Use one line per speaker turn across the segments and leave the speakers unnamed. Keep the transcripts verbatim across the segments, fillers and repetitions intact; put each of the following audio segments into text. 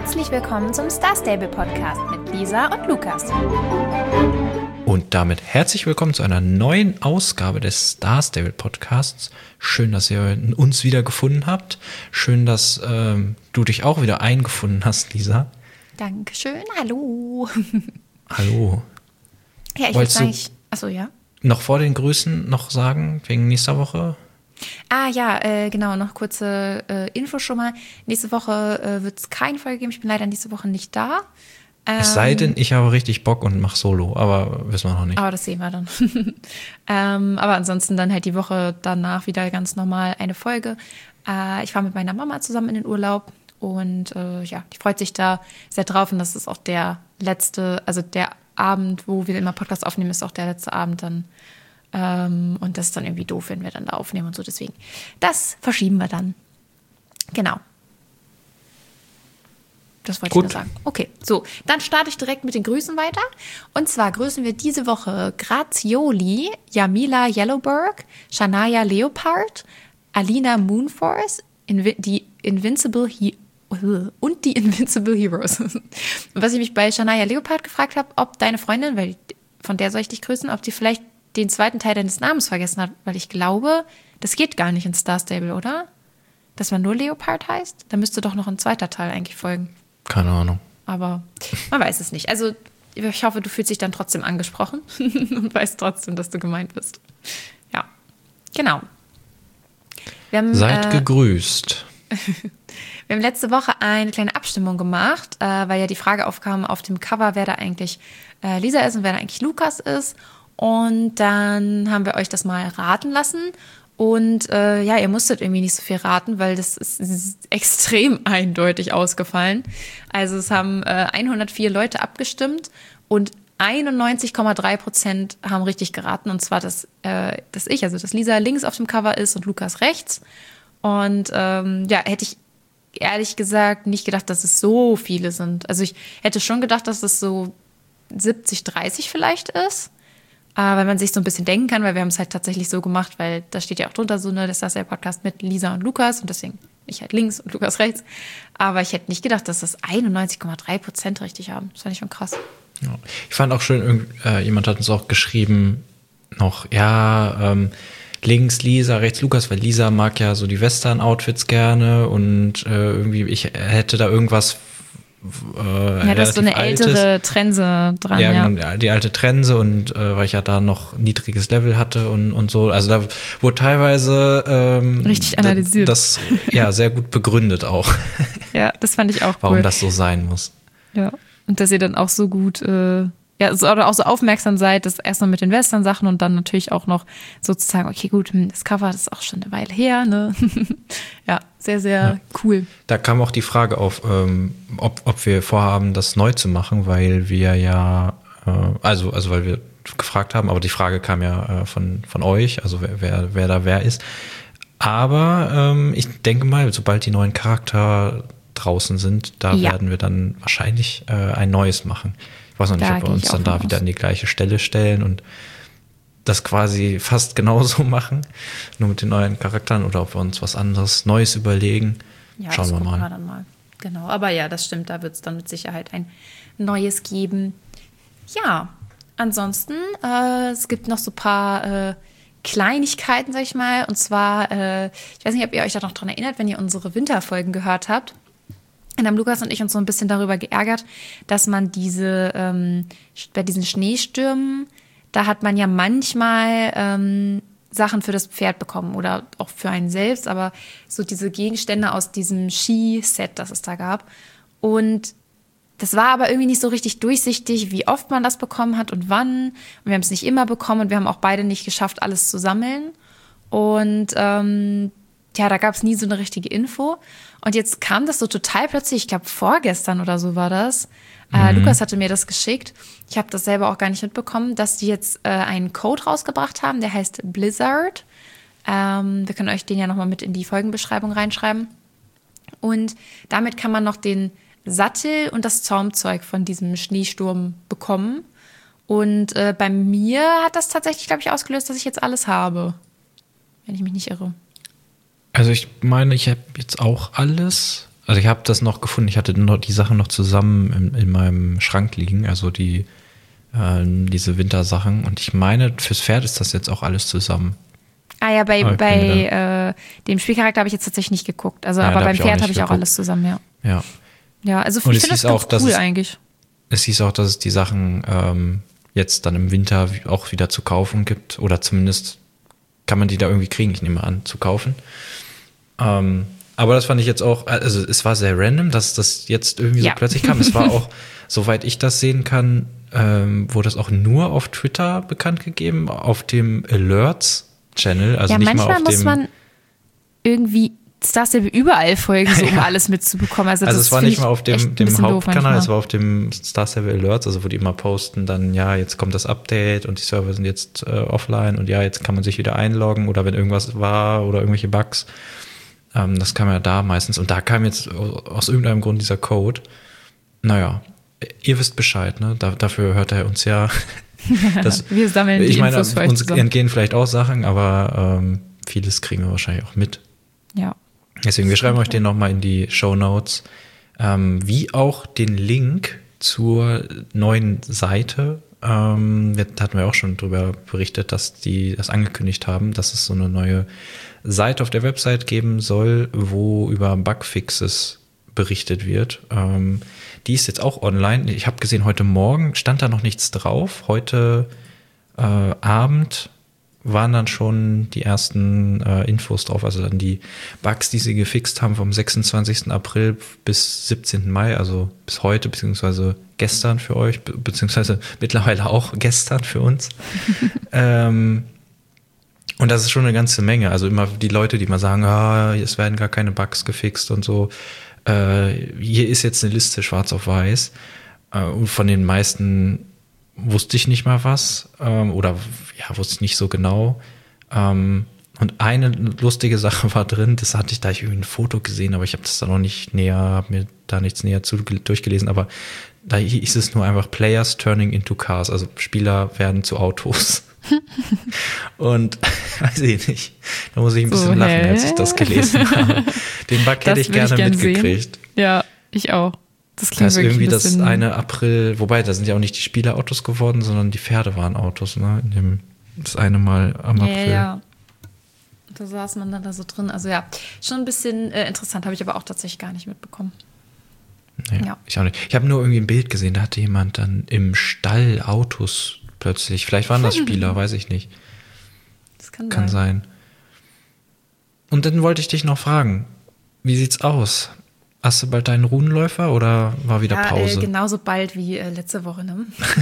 Herzlich willkommen zum Star Stable Podcast mit Lisa und Lukas.
Und damit herzlich willkommen zu einer neuen Ausgabe des Star Stable Podcasts. Schön, dass ihr uns wieder gefunden habt. Schön, dass ähm, du dich auch wieder eingefunden hast, Lisa.
Dankeschön, hallo.
Hallo.
Ja, ich würde sagen, ich, achso, ja.
Noch vor den Grüßen noch sagen, wegen nächster Woche?
Ah ja, äh, genau, noch kurze äh, Info schon mal. Nächste Woche äh, wird es keine Folge geben. Ich bin leider nächste Woche nicht da. Ähm,
es sei denn, ich habe richtig Bock und mache Solo, aber wissen wir noch nicht.
Aber das sehen wir dann. ähm, aber ansonsten dann halt die Woche danach wieder ganz normal eine Folge. Äh, ich fahre mit meiner Mama zusammen in den Urlaub und äh, ja, die freut sich da sehr drauf. Und das ist auch der letzte, also der Abend, wo wir immer Podcast aufnehmen, ist auch der letzte Abend dann. Ähm, und das ist dann irgendwie doof, wenn wir dann da aufnehmen und so. Deswegen, das verschieben wir dann. Genau. Das wollte
Gut.
ich nur sagen. Okay, so, dann starte ich direkt mit den Grüßen weiter. Und zwar grüßen wir diese Woche Grazioli, Jamila Yellowberg, Shania Leopard, Alina Moonforce, Invi- die Invincible He- und die Invincible Heroes. Und was ich mich bei Shania Leopard gefragt habe, ob deine Freundin, weil von der soll ich dich grüßen, ob sie vielleicht den zweiten Teil deines Namens vergessen hat, weil ich glaube, das geht gar nicht in Star Stable, oder? Dass man nur Leopard heißt? Da müsste doch noch ein zweiter Teil eigentlich folgen.
Keine Ahnung.
Aber man weiß es nicht. Also ich hoffe, du fühlst dich dann trotzdem angesprochen und weißt trotzdem, dass du gemeint bist. Ja, genau. Wir haben,
Seid
äh,
gegrüßt.
Wir haben letzte Woche eine kleine Abstimmung gemacht, äh, weil ja die Frage aufkam auf dem Cover, wer da eigentlich äh, Lisa ist und wer da eigentlich Lukas ist. Und dann haben wir euch das mal raten lassen. Und äh, ja, ihr musstet irgendwie nicht so viel raten, weil das ist, ist extrem eindeutig ausgefallen. Also es haben äh, hundertvier Leute abgestimmt und einundneunzig Komma drei Prozent haben richtig geraten. Und zwar, dass, äh, dass ich, also dass Lisa links auf dem Cover ist und Lukas rechts. Und ähm, ja, hätte ich ehrlich gesagt nicht gedacht, dass es so viele sind. Also ich hätte schon gedacht, dass es so siebzig dreißig vielleicht ist. Uh, weil man sich so ein bisschen denken kann, weil wir haben es halt tatsächlich so gemacht, weil da steht ja auch drunter so, ne, das ist der Podcast mit Lisa und Lukas und deswegen ich halt links und Lukas rechts. Aber ich hätte nicht gedacht, dass das einundneunzig Komma drei Prozent richtig haben. Das fand ich schon krass.
Ja. Ich fand auch schön, irgend, äh, jemand hat uns auch geschrieben, noch, ja, ähm, links Lisa, rechts Lukas, weil Lisa mag ja so die Western-Outfits gerne und äh, irgendwie, ich hätte da irgendwas Äh,
ja, das ist so eine
altes.
ältere Trense dran,
ja.
ja.
Genau, die alte Trense und äh, weil ich ja da noch niedriges Level hatte und, und so. Also da wurde teilweise ähm,
richtig analysiert.
Das, ja, sehr gut begründet auch.
Ja, das fand ich auch cool.
Warum das so sein muss.
Ja, und dass ihr dann auch so gut äh, ja, so, oder auch so aufmerksam seid, das erstmal mit den Western-Sachen und dann natürlich auch noch sozusagen, okay, gut, das Cover, das ist auch schon eine Weile her, ne? Ja, sehr, sehr ja. cool.
Da kam auch die Frage auf, ähm, ob, ob wir vorhaben, das neu zu machen, weil wir ja, äh, also, also weil wir gefragt haben, aber die Frage kam ja äh, von, von euch, also wer, wer, wer da wer ist. Aber ähm, ich denke mal, sobald die neuen Charakter draußen sind, da ja. werden wir dann wahrscheinlich äh, ein neues machen. Ich weiß noch nicht, da ob wir uns dann da aus. wieder an die gleiche Stelle stellen und das quasi fast genauso machen, nur mit den neuen Charakteren, oder ob wir uns was anderes Neues überlegen.
Ja,
Schauen wir mal.
wir dann mal. Genau, aber ja, das stimmt, da wird es dann mit Sicherheit ein Neues geben. Ja, ansonsten, äh, es gibt noch so ein paar äh, Kleinigkeiten, sag ich mal, und zwar, äh, ich weiß nicht, ob ihr euch da noch dran erinnert, wenn ihr unsere Winterfolgen gehört habt. Und haben Lukas und ich uns so ein bisschen darüber geärgert, dass man diese, ähm, bei diesen Schneestürmen, da hat man ja manchmal ähm, Sachen für das Pferd bekommen oder auch für einen selbst, aber so diese Gegenstände aus diesem Ski-Set, das es da gab. Und das war aber irgendwie nicht so richtig durchsichtig, wie oft man das bekommen hat und wann. Und wir haben es nicht immer bekommen und wir haben auch beide nicht geschafft, alles zu sammeln. Und ähm, ja, da gab es nie so eine richtige Info. Und jetzt kam das so total plötzlich, ich glaube vorgestern oder so war das. Mhm. Äh, Lukas hatte mir das geschickt. Ich habe das selber auch gar nicht mitbekommen, dass die jetzt äh, einen Code rausgebracht haben, der heißt Blizzard. Ähm, wir können euch den ja nochmal mit in die Folgenbeschreibung reinschreiben. Und damit kann man noch den Sattel und das Zaumzeug von diesem Schneesturm bekommen. Und äh, bei mir hat das tatsächlich, glaube ich, ausgelöst, dass ich jetzt alles habe. Wenn ich mich nicht irre.
Also ich meine, ich habe jetzt auch alles. also ich habe das noch gefunden, ich hatte noch die Sachen noch zusammen in, in meinem Schrank liegen, also die äh, diese Wintersachen. Und ich meine, fürs Pferd ist das jetzt auch alles zusammen.
Ah ja, bei, bei äh, dem Spielcharakter habe ich jetzt tatsächlich nicht geguckt. Also,
ja,
aber beim Pferd habe ich
geguckt.
auch alles zusammen, ja.
Ja.
Ja, also
Und
ich finde das ganz
auch,
cool
es,
eigentlich.
Es hieß auch, dass es die Sachen ähm, jetzt dann im Winter auch wieder zu kaufen gibt. Oder zumindest kann man die da irgendwie kriegen, ich nehme an, zu kaufen. Ähm, aber das fand ich jetzt auch, also es war sehr random, dass das jetzt irgendwie
ja.
so plötzlich kam. Es war auch, soweit ich das sehen kann, ähm, wurde das auch nur auf Twitter bekannt gegeben, auf dem Alerts-Channel. Also
ja,
nicht
manchmal
mal auf
muss
dem,
man irgendwie Star Stable überall folgen, so um ja. alles mitzubekommen. Also,
also
das
es war nicht mal auf dem, dem Hauptkanal, es
war
auf dem Star Stable Alerts, also wo die immer posten, dann ja, jetzt kommt das Update und die Server sind jetzt äh, offline und ja, jetzt kann man sich wieder einloggen oder wenn irgendwas war oder irgendwelche Bugs. Ähm, das kam ja da meistens und da kam jetzt aus irgendeinem Grund dieser Code. Naja, ihr wisst Bescheid, ne? Da, dafür hört er uns ja. Das,
wir sammeln die
ich meine,
Infos für euch
uns
zusammen.
entgehen vielleicht auch Sachen, aber ähm, vieles kriegen wir wahrscheinlich auch mit.
Ja.
Deswegen, wir schreiben euch den nochmal in die Shownotes, ähm, wie auch den Link zur neuen Seite. Ähm, da hatten wir auch schon drüber berichtet, dass die das angekündigt haben, dass es so eine neue Seite auf der Website geben soll, wo über Bugfixes berichtet wird. Ähm, die ist jetzt auch online. Ich habe gesehen, heute Morgen stand da noch nichts drauf. Heute äh, Abend waren dann schon die ersten äh, Infos drauf, also dann die Bugs, die sie gefixt haben vom sechsundzwanzigsten April bis siebzehnten Mai, also bis heute, beziehungsweise gestern für euch, be- beziehungsweise mittlerweile auch gestern für uns. ähm, und das ist schon eine ganze Menge, also immer die Leute, die mal sagen, ah, es werden gar keine Bugs gefixt und so, äh, hier ist jetzt eine Liste schwarz auf weiß äh, und von den meisten wusste ich nicht mal was ähm, oder ja, wusste ich nicht so genau. Ähm, und eine lustige Sache war drin, das hatte ich, da ich irgendwie ein Foto gesehen, aber ich habe das da noch nicht näher, habe mir da nichts näher zu, durchgelesen, aber da hieß es nur einfach Players turning into cars, also Spieler werden zu Autos. Und weiß ich nicht, da muss ich ein bisschen so, lachen, als ich das gelesen habe. Den Bug hätte ich gerne ich gern mitgekriegt.
Sehen. Ja, ich auch. Das klingt
da ist irgendwie
ein
das eine April, wobei, da sind ja auch nicht die Spielerautos geworden, sondern die Pferde waren Autos, ne? In dem, das eine Mal am
ja,
April.
Ja, da saß man dann da so drin. Also ja, schon ein bisschen äh, interessant, habe ich aber auch tatsächlich gar nicht mitbekommen.
Nee, ja. Ich auch nicht. Ich habe nur irgendwie ein Bild gesehen, da hatte jemand dann im Stall Autos plötzlich. Vielleicht waren das Spieler, weiß ich nicht.
Das kann,
kann sein. sein. Und dann wollte ich dich noch fragen, wie sieht's aus? Hast du bald deinen Runenläufer oder war wieder
ja,
Pause?
Äh, genauso bald wie äh, letzte Woche, ne?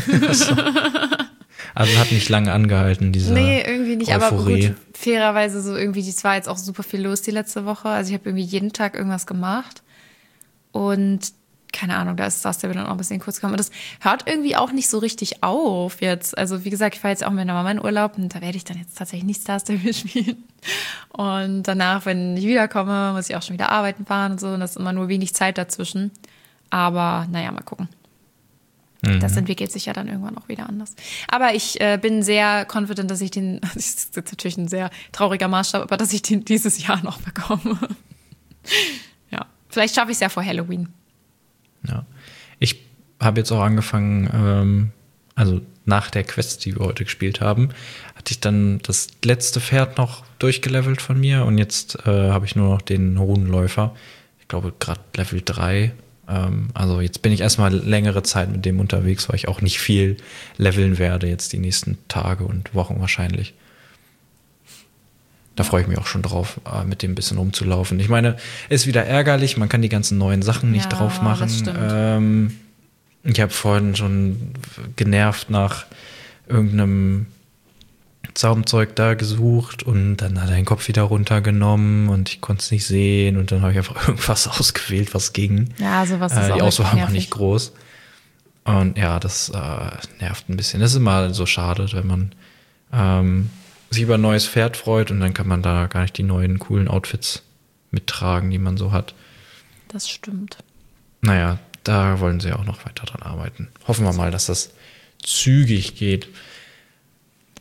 Also hat nicht lange angehalten, diese
Nee, irgendwie nicht,
Euphorie.
Aber gut, fairerweise so irgendwie, es war jetzt auch super viel los die letzte Woche. Also ich habe irgendwie jeden Tag irgendwas gemacht und keine Ahnung, da ist das dann auch ein bisschen kurz gekommen. Und das hört irgendwie auch nicht so richtig auf jetzt. Also wie gesagt, ich fahre jetzt auch mit meiner Mama in Urlaub und da werde ich dann jetzt tatsächlich nicht Star Stable spielen. Und danach, wenn ich wiederkomme, muss ich auch schon wieder arbeiten fahren und so. Und das ist immer nur wenig Zeit dazwischen. Aber naja, mal gucken. Mhm. Das entwickelt sich ja dann irgendwann auch wieder anders. Aber ich äh, bin sehr confident, dass ich den, das ist jetzt natürlich ein sehr trauriger Maßstab, aber dass ich den dieses Jahr noch bekomme. Ja, vielleicht schaffe ich es ja vor Halloween.
Ja, ich habe jetzt auch angefangen, ähm, also nach der Quest, die wir heute gespielt haben, hatte ich dann das letzte Pferd noch durchgelevelt von mir und jetzt äh, habe ich nur noch den Runenläufer. Ich glaube gerade Level drei. Ähm, also jetzt bin ich erstmal längere Zeit mit dem unterwegs, weil ich auch nicht viel leveln werde jetzt die nächsten Tage und Wochen wahrscheinlich. Da freue ich mich auch schon drauf, mit dem ein bisschen rumzulaufen. Ich meine, ist wieder ärgerlich, man kann die ganzen neuen Sachen nicht
ja,
drauf machen.
Das stimmt.
Ähm, ich habe vorhin schon genervt nach irgendeinem Zaumzeug da gesucht und dann hat er den Kopf wieder runtergenommen und ich konnte es nicht sehen und dann habe ich einfach irgendwas ausgewählt, was ging.
Ja, sowas ist
äh, Die
auch
Auswahl war nicht groß. Und ja, das äh, nervt ein bisschen. Das ist immer so schade, wenn man ähm, sich über ein neues Pferd freut und dann kann man da gar nicht die neuen coolen Outfits mittragen, die man so hat.
Das stimmt.
Naja, da wollen sie auch noch weiter dran arbeiten. Hoffen wir mal, dass das zügig geht.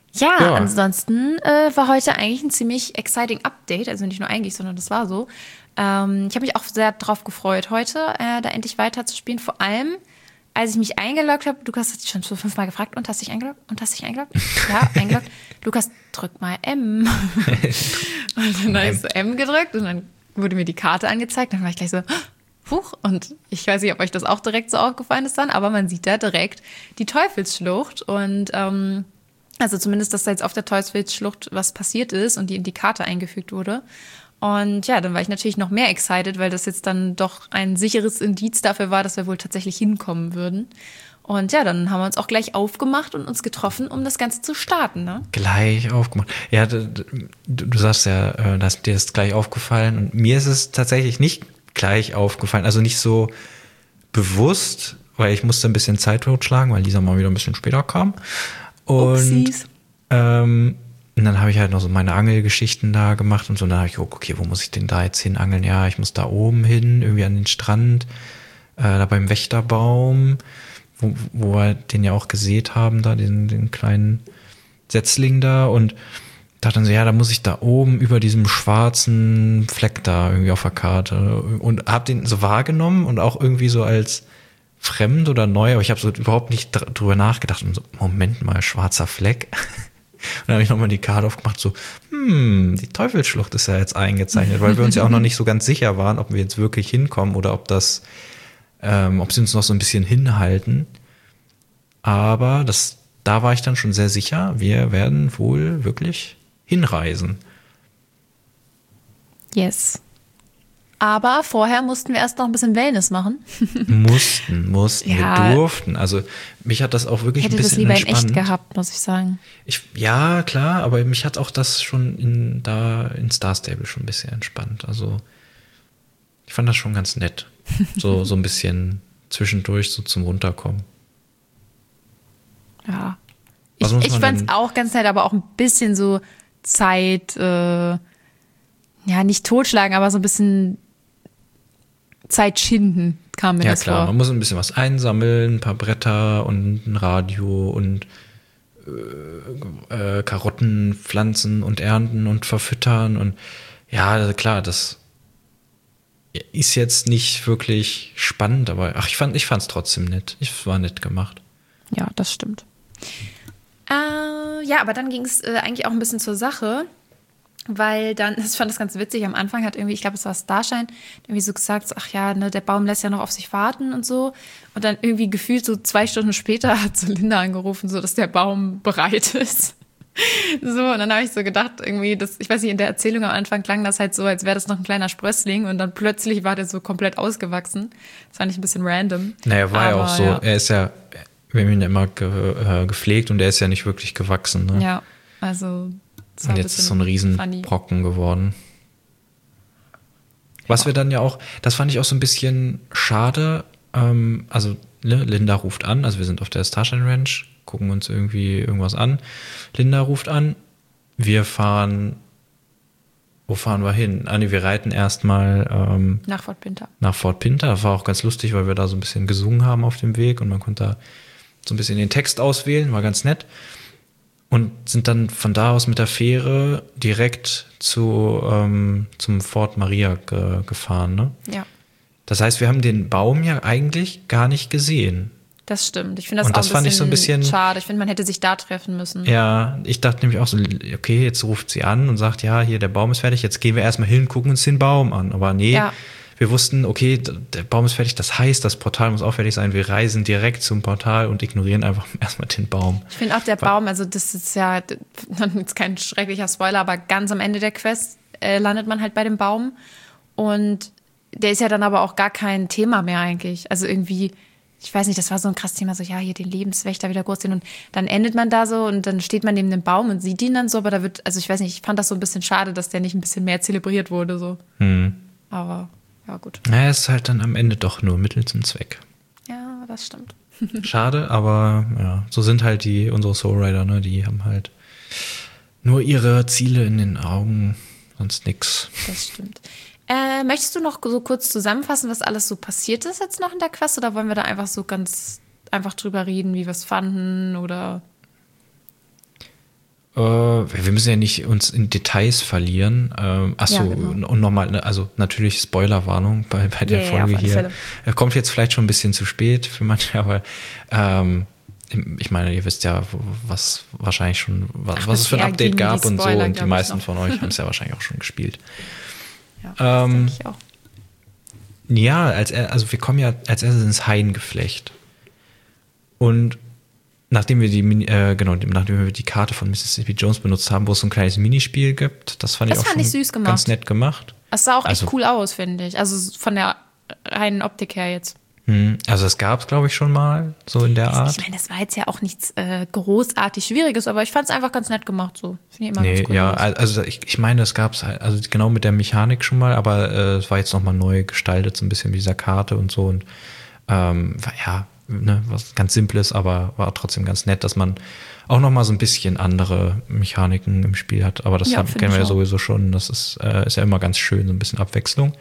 Ja,
Ja.
ansonsten äh, war heute eigentlich ein ziemlich exciting Update. Also nicht nur eigentlich, sondern das war so. Ähm, ich habe mich auch sehr drauf gefreut, heute äh, da endlich weiter zu spielen. Vor allem, als ich mich eingeloggt habe. Lukas hat dich schon so fünfmal gefragt. Und hast dich eingeloggt? Und hast dich eingeloggt? Ja, eingeloggt. Lukas, drück mal M. Und dann habe ich so M gedrückt und dann wurde mir die Karte angezeigt. Dann war ich gleich so, huch. Und ich weiß nicht, ob euch das auch direkt so aufgefallen ist dann, aber man sieht da direkt die Teufelsschlucht. Und ähm, also zumindest, dass da jetzt auf der Teufelsschlucht was passiert ist und die in die Karte eingefügt wurde. Und ja, dann war ich natürlich noch mehr excited, weil das jetzt dann doch ein sicheres Indiz dafür war, dass wir wohl tatsächlich hinkommen würden. Und ja, dann haben wir uns auch gleich aufgemacht und uns getroffen, um das Ganze zu starten, ne?
Gleich aufgemacht. Ja, du, du, du sagst ja, äh, dass dir das gleich aufgefallen. Und mir ist es tatsächlich nicht gleich aufgefallen. Also nicht so bewusst, weil ich musste ein bisschen Zeit totschlagen, weil Lisa mal wieder ein bisschen später kam. Und
Upsies.
ähm, und dann habe ich halt noch so meine Angelgeschichten da gemacht und so. Und dann habe ich, okay, wo muss ich denn da jetzt hin angeln? Ja, ich muss da oben hin, irgendwie an den Strand, äh, da beim Wächterbaum, wo, wo wir den ja auch gesät haben, da den, den kleinen Setzling da. Und dachte dann so, ja, da muss ich da oben über diesem schwarzen Fleck da irgendwie auf der Karte. Und habe den so wahrgenommen und auch irgendwie so als fremd oder neu, aber ich habe so überhaupt nicht dr- drüber nachgedacht. Und so, Moment mal, schwarzer Fleck. Und dann habe ich nochmal die Karte aufgemacht, so, hm, die Teufelsschlucht ist ja jetzt eingezeichnet, weil wir uns ja auch noch nicht so ganz sicher waren, ob wir jetzt wirklich hinkommen oder ob das, ähm, ob sie uns noch so ein bisschen hinhalten. Aber das, da war ich dann schon sehr sicher, wir werden wohl wirklich hinreisen.
Yes. Aber vorher mussten wir erst noch ein bisschen Wellness machen.
Mussten, mussten,
Ja.
wir durften. Also mich hat das auch wirklich
Ich hätte
ein
das
bisschen
lieber in
entspannt.
echt gehabt, muss ich sagen.
Ich, ja, klar, aber mich hat auch das schon in, da in Star Stable schon ein bisschen entspannt. Also ich fand das schon ganz nett. So, so ein bisschen zwischendurch so zum Runterkommen.
Ja. Ich,
Was muss
ich
man
fand es
denn-
auch ganz nett, aber auch ein bisschen so Zeit, äh, ja, nicht totschlagen, aber so ein bisschen Zeit schinden kam mir
Ja
das
klar,
vor.
man muss ein bisschen was einsammeln, ein paar Bretter und ein Radio und äh, äh, Karotten pflanzen und ernten und verfüttern. Und ja, klar, das ist jetzt nicht wirklich spannend, aber ach, ich fand ich fand's trotzdem nett. Es war nett gemacht.
Ja, das stimmt. Äh, ja, aber dann ging es äh, eigentlich auch ein bisschen zur Sache, weil dann, ich fand das ganz witzig, am Anfang hat irgendwie, ich glaube, es war Starshine, irgendwie so gesagt, so, ach ja, ne, der Baum lässt ja noch auf sich warten und so. Und dann irgendwie gefühlt so zwei Stunden später hat so Linda angerufen, so, dass der Baum bereit ist. So, und dann habe ich so gedacht, irgendwie, das, ich weiß nicht, in der Erzählung am Anfang klang das halt so, als wäre das noch ein kleiner Sprössling und dann plötzlich war der so komplett ausgewachsen. Das fand ich ein bisschen random.
Naja, war ja
Aber
auch so,
ja.
er ist ja, wir haben ihn ja immer ge, äh, gepflegt und er ist ja nicht wirklich gewachsen. Ne?
Ja, also. das war
Und
ein
jetzt ist
bisschen
so ein riesen
funny.
Brocken geworden. Was wir dann ja auch, das fand ich auch so ein bisschen schade. Ähm, also ne, Linda ruft an, also wir sind auf der Starshine Ranch, gucken uns irgendwie irgendwas an. Linda ruft an, wir fahren, wo fahren wir hin? Ah, nee, wir reiten erstmal ähm,
Nach Fort Pinter.
nach Fort Pinter. Das war auch ganz lustig, weil wir da so ein bisschen gesungen haben auf dem Weg und man konnte da so ein bisschen den Text auswählen, war ganz nett. Und sind dann von da aus mit der Fähre direkt zu, ähm, zum Fort Maria ge gefahren. Ne?
Ja,
Das heißt, wir haben den Baum ja eigentlich gar nicht gesehen.
das stimmt. Ich finde das
Und
auch
das
ein
fand
bisschen,
ich so ein bisschen-
schade. Ich finde, man hätte sich da treffen müssen.
Ja, ich dachte nämlich auch so, okay, jetzt ruft sie an und sagt, ja, hier, der Baum ist fertig, jetzt gehen wir erstmal hin, gucken uns den Baum an. Aber nee,
Ja.
wir wussten, okay, d- der Baum ist fertig, das heißt, das Portal muss auch fertig sein. Wir reisen direkt zum Portal und ignorieren einfach erstmal den Baum.
Ich finde auch der Baum, also das ist ja jetzt kein schrecklicher Spoiler, aber ganz am Ende der Quest äh, landet man halt bei dem Baum. Und der ist ja dann aber auch gar kein Thema mehr eigentlich. Also irgendwie, ich weiß nicht, das war so ein krasses Thema, so ja, hier den Lebenswächter wieder großziehen. Und dann endet man da so und dann steht man neben dem Baum und sieht ihn dann so, aber da wird, also ich weiß nicht, ich fand das so ein bisschen schade, dass der nicht ein bisschen mehr zelebriert wurde. So.
Hm.
Aber ja, gut.
Naja, ist halt dann am Ende doch nur Mittel zum Zweck.
Ja, das stimmt.
Schade, aber ja, so sind halt die, unsere Soul Rider, ne? Die haben halt nur ihre Ziele in den Augen, sonst nix.
Das stimmt. Äh, möchtest du noch so kurz zusammenfassen, was alles so passiert ist jetzt noch in der Quest? Oder wollen wir da einfach so ganz einfach drüber reden, wie wir es fanden? Oder
Äh, wir müssen ja nicht uns in Details verlieren. Ähm, achso, ja, genau. Und nochmal, also natürlich Spoilerwarnung bei, bei der yeah, Folge hier. Fälle. Kommt jetzt vielleicht schon ein bisschen zu spät für manche, aber ähm, ich meine, ihr wisst ja, was wahrscheinlich schon, was, Ach, was es für ein Update gab und Spoiler, so, und die meisten von euch haben es ja wahrscheinlich auch schon gespielt. Ja, ähm, das denke ich auch. Ja, als, also wir kommen ja als erstes ins Haingeflecht. Und nachdem wir die äh, genau, nachdem wir die Karte von Mississippi Jones benutzt haben, wo es so ein kleines Minispiel gibt, das fand das ich auch fand schon ich süß gemacht. Ganz nett gemacht.
Es sah auch also, echt cool aus, finde ich. Also von der reinen Optik her jetzt.
Also das gab es, glaube ich, schon mal, so in der Art.
Ich meine, das war jetzt ja auch nichts äh, großartig Schwieriges, aber ich fand es einfach ganz nett gemacht. So. Finde ich immer
nee,
ganz cool
ja,
aus.
Also ich, ich meine, es gab es halt, also genau mit der Mechanik schon mal, aber äh, es war jetzt nochmal neu gestaltet, so ein bisschen mit dieser Karte und so. Und ähm, war, ja, ne, was ganz Simples, aber war trotzdem ganz nett, dass man auch nochmal so ein bisschen andere Mechaniken im Spiel hat. Aber das ja, hat, kennen wir ja sowieso schon. Das ist, äh, ist ja immer ganz schön, so ein bisschen Abwechslung.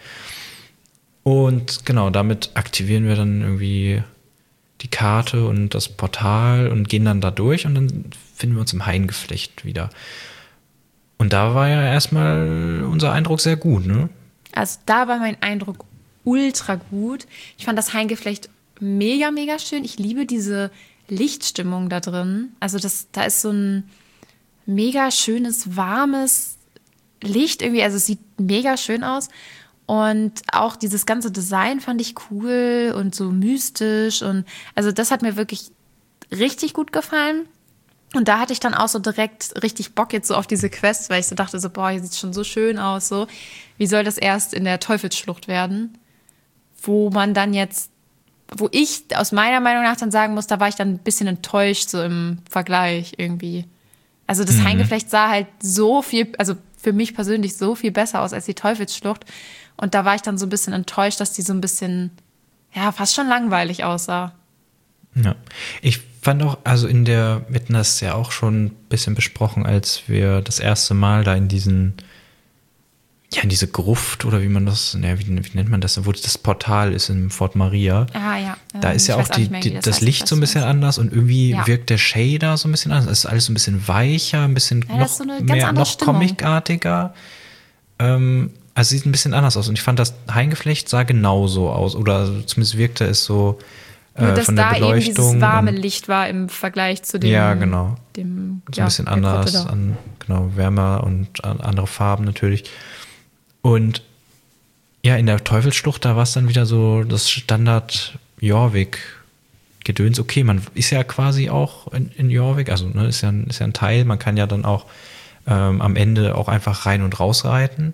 Und genau, damit aktivieren wir dann irgendwie die Karte und das Portal und gehen dann da durch und dann finden wir uns im Haingeflecht wieder. Und da war ja erstmal unser Eindruck sehr gut, ne?
Also da war mein Eindruck ultra gut. Ich fand das Haingeflecht mega, mega schön. Ich liebe diese Lichtstimmung da drin. Also das, da ist so ein mega schönes, warmes Licht irgendwie. Also es sieht mega schön aus. Und auch dieses ganze Design fand ich cool und so mystisch. Und also das hat mir wirklich richtig gut gefallen. Und da hatte ich dann auch so direkt richtig Bock jetzt so auf diese Quest, weil ich so dachte so, boah, hier sieht schon so schön aus. So, wie soll das erst in der Teufelsschlucht werden? Wo man dann jetzt, wo ich aus meiner Meinung nach dann sagen muss, da war ich dann ein bisschen enttäuscht so im Vergleich irgendwie. Also das mhm. Haingeflecht sah halt so viel, also für mich persönlich so viel besser aus als die Teufelsschlucht. Und da war ich dann so ein bisschen enttäuscht, dass die so ein bisschen, ja, fast schon langweilig aussah.
Ja, ich fand auch, also in der, wir hatten das ja auch schon ein bisschen besprochen, als wir das erste Mal da in diesen, ja, in diese Gruft oder wie man das, ne, wie, wie nennt man das, wo das Portal ist in Fort Maria.
Ah, ja.
Da ist ja auch, die, mehr, die, das, das Licht so ein bisschen anders und irgendwie ja. wirkt der Shader so ein bisschen anders. Es ist alles so ein bisschen weicher, ein bisschen ja, noch so mehr, noch comicartiger. Ähm, Also sieht ein bisschen anders aus. Und ich fand, das Haingeflecht sah genauso aus. Oder zumindest wirkte es so äh,
Nur, dass
von der
da
Beleuchtung.
Eben dieses warme Licht war im Vergleich zu dem.
Ja, genau.
Dem,
so ein ja, bisschen anders. An, genau, wärmer und an andere Farben natürlich. Und ja, in der Teufelsschlucht, da war es dann wieder so das Standard Jorvik-Gedöns. Okay, man ist ja quasi auch in, in Jorvik. Also ne, ist ja, ist ja ein Teil. Man kann ja dann auch ähm, am Ende auch einfach rein und raus reiten.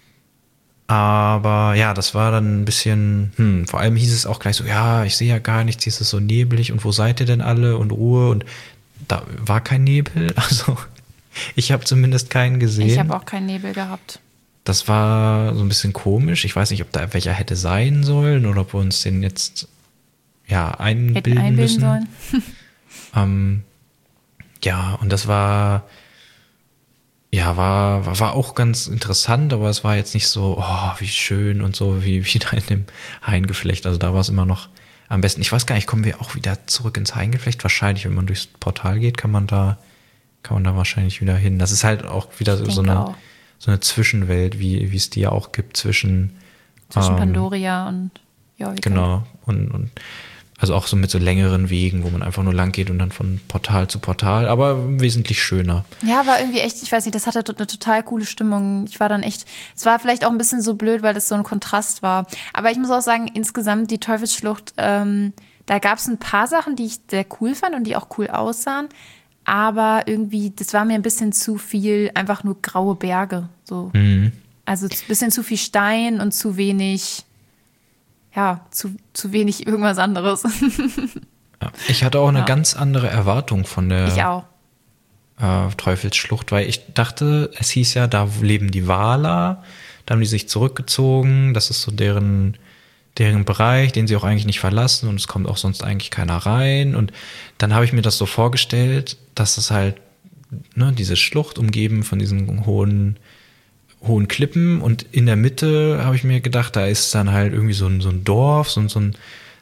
Aber ja, das war dann ein bisschen, hm, vor allem hieß es auch gleich so, ja, ich sehe ja gar nichts, hier ist es so neblig und wo seid ihr denn alle und Ruhe und da war kein Nebel, also ich habe zumindest keinen gesehen.
Ich habe auch keinen Nebel gehabt.
Das war so ein bisschen komisch, ich weiß nicht, ob da welcher hätte sein sollen oder ob wir uns den jetzt, ja, einbilden, einbilden müssen. Sollen. ähm, ja, und das war... Ja, war, war, war auch ganz interessant, aber es war jetzt nicht so, oh, wie schön und so, wie wieder in dem Haingeflecht. Also da war es immer noch am besten. Ich weiß gar nicht, kommen wir auch wieder zurück ins Haingeflecht? Wahrscheinlich, wenn man durchs Portal geht, kann man da, kann man da wahrscheinlich wieder hin. Das ist halt auch wieder so eine, auch. so eine Zwischenwelt, wie, wie es die ja auch gibt zwischen,
zwischen ähm, Pandoria und Jorvik.
Genau. Und, und also auch so mit so längeren Wegen, wo man einfach nur lang geht und dann von Portal zu Portal, aber wesentlich schöner.
Ja, war irgendwie echt, ich weiß nicht, das hatte eine total coole Stimmung. Ich war dann echt, es war vielleicht auch ein bisschen so blöd, weil das so ein Kontrast war. Aber ich muss auch sagen, insgesamt die Teufelsschlucht, ähm, da gab es ein paar Sachen, die ich sehr cool fand und die auch cool aussahen. Aber irgendwie, das war mir ein bisschen zu viel, einfach nur graue Berge. So. Mhm. Also ein bisschen zu viel Stein und zu wenig... Ja, zu, zu wenig irgendwas anderes.
Ja, ich hatte auch eine ja. ganz andere Erwartung von der
ich auch.
Äh, Teufelsschlucht, weil ich dachte, es hieß ja, da leben die Valar, da haben die sich zurückgezogen, das ist so deren, deren Bereich, den sie auch eigentlich nicht verlassen und es kommt auch sonst eigentlich keiner rein. Und dann habe ich mir das so vorgestellt, dass es halt, ne, diese Schlucht umgeben von diesen hohen hohen Klippen und in der Mitte habe ich mir gedacht, da ist dann halt irgendwie so ein, so ein Dorf, so, so, ein,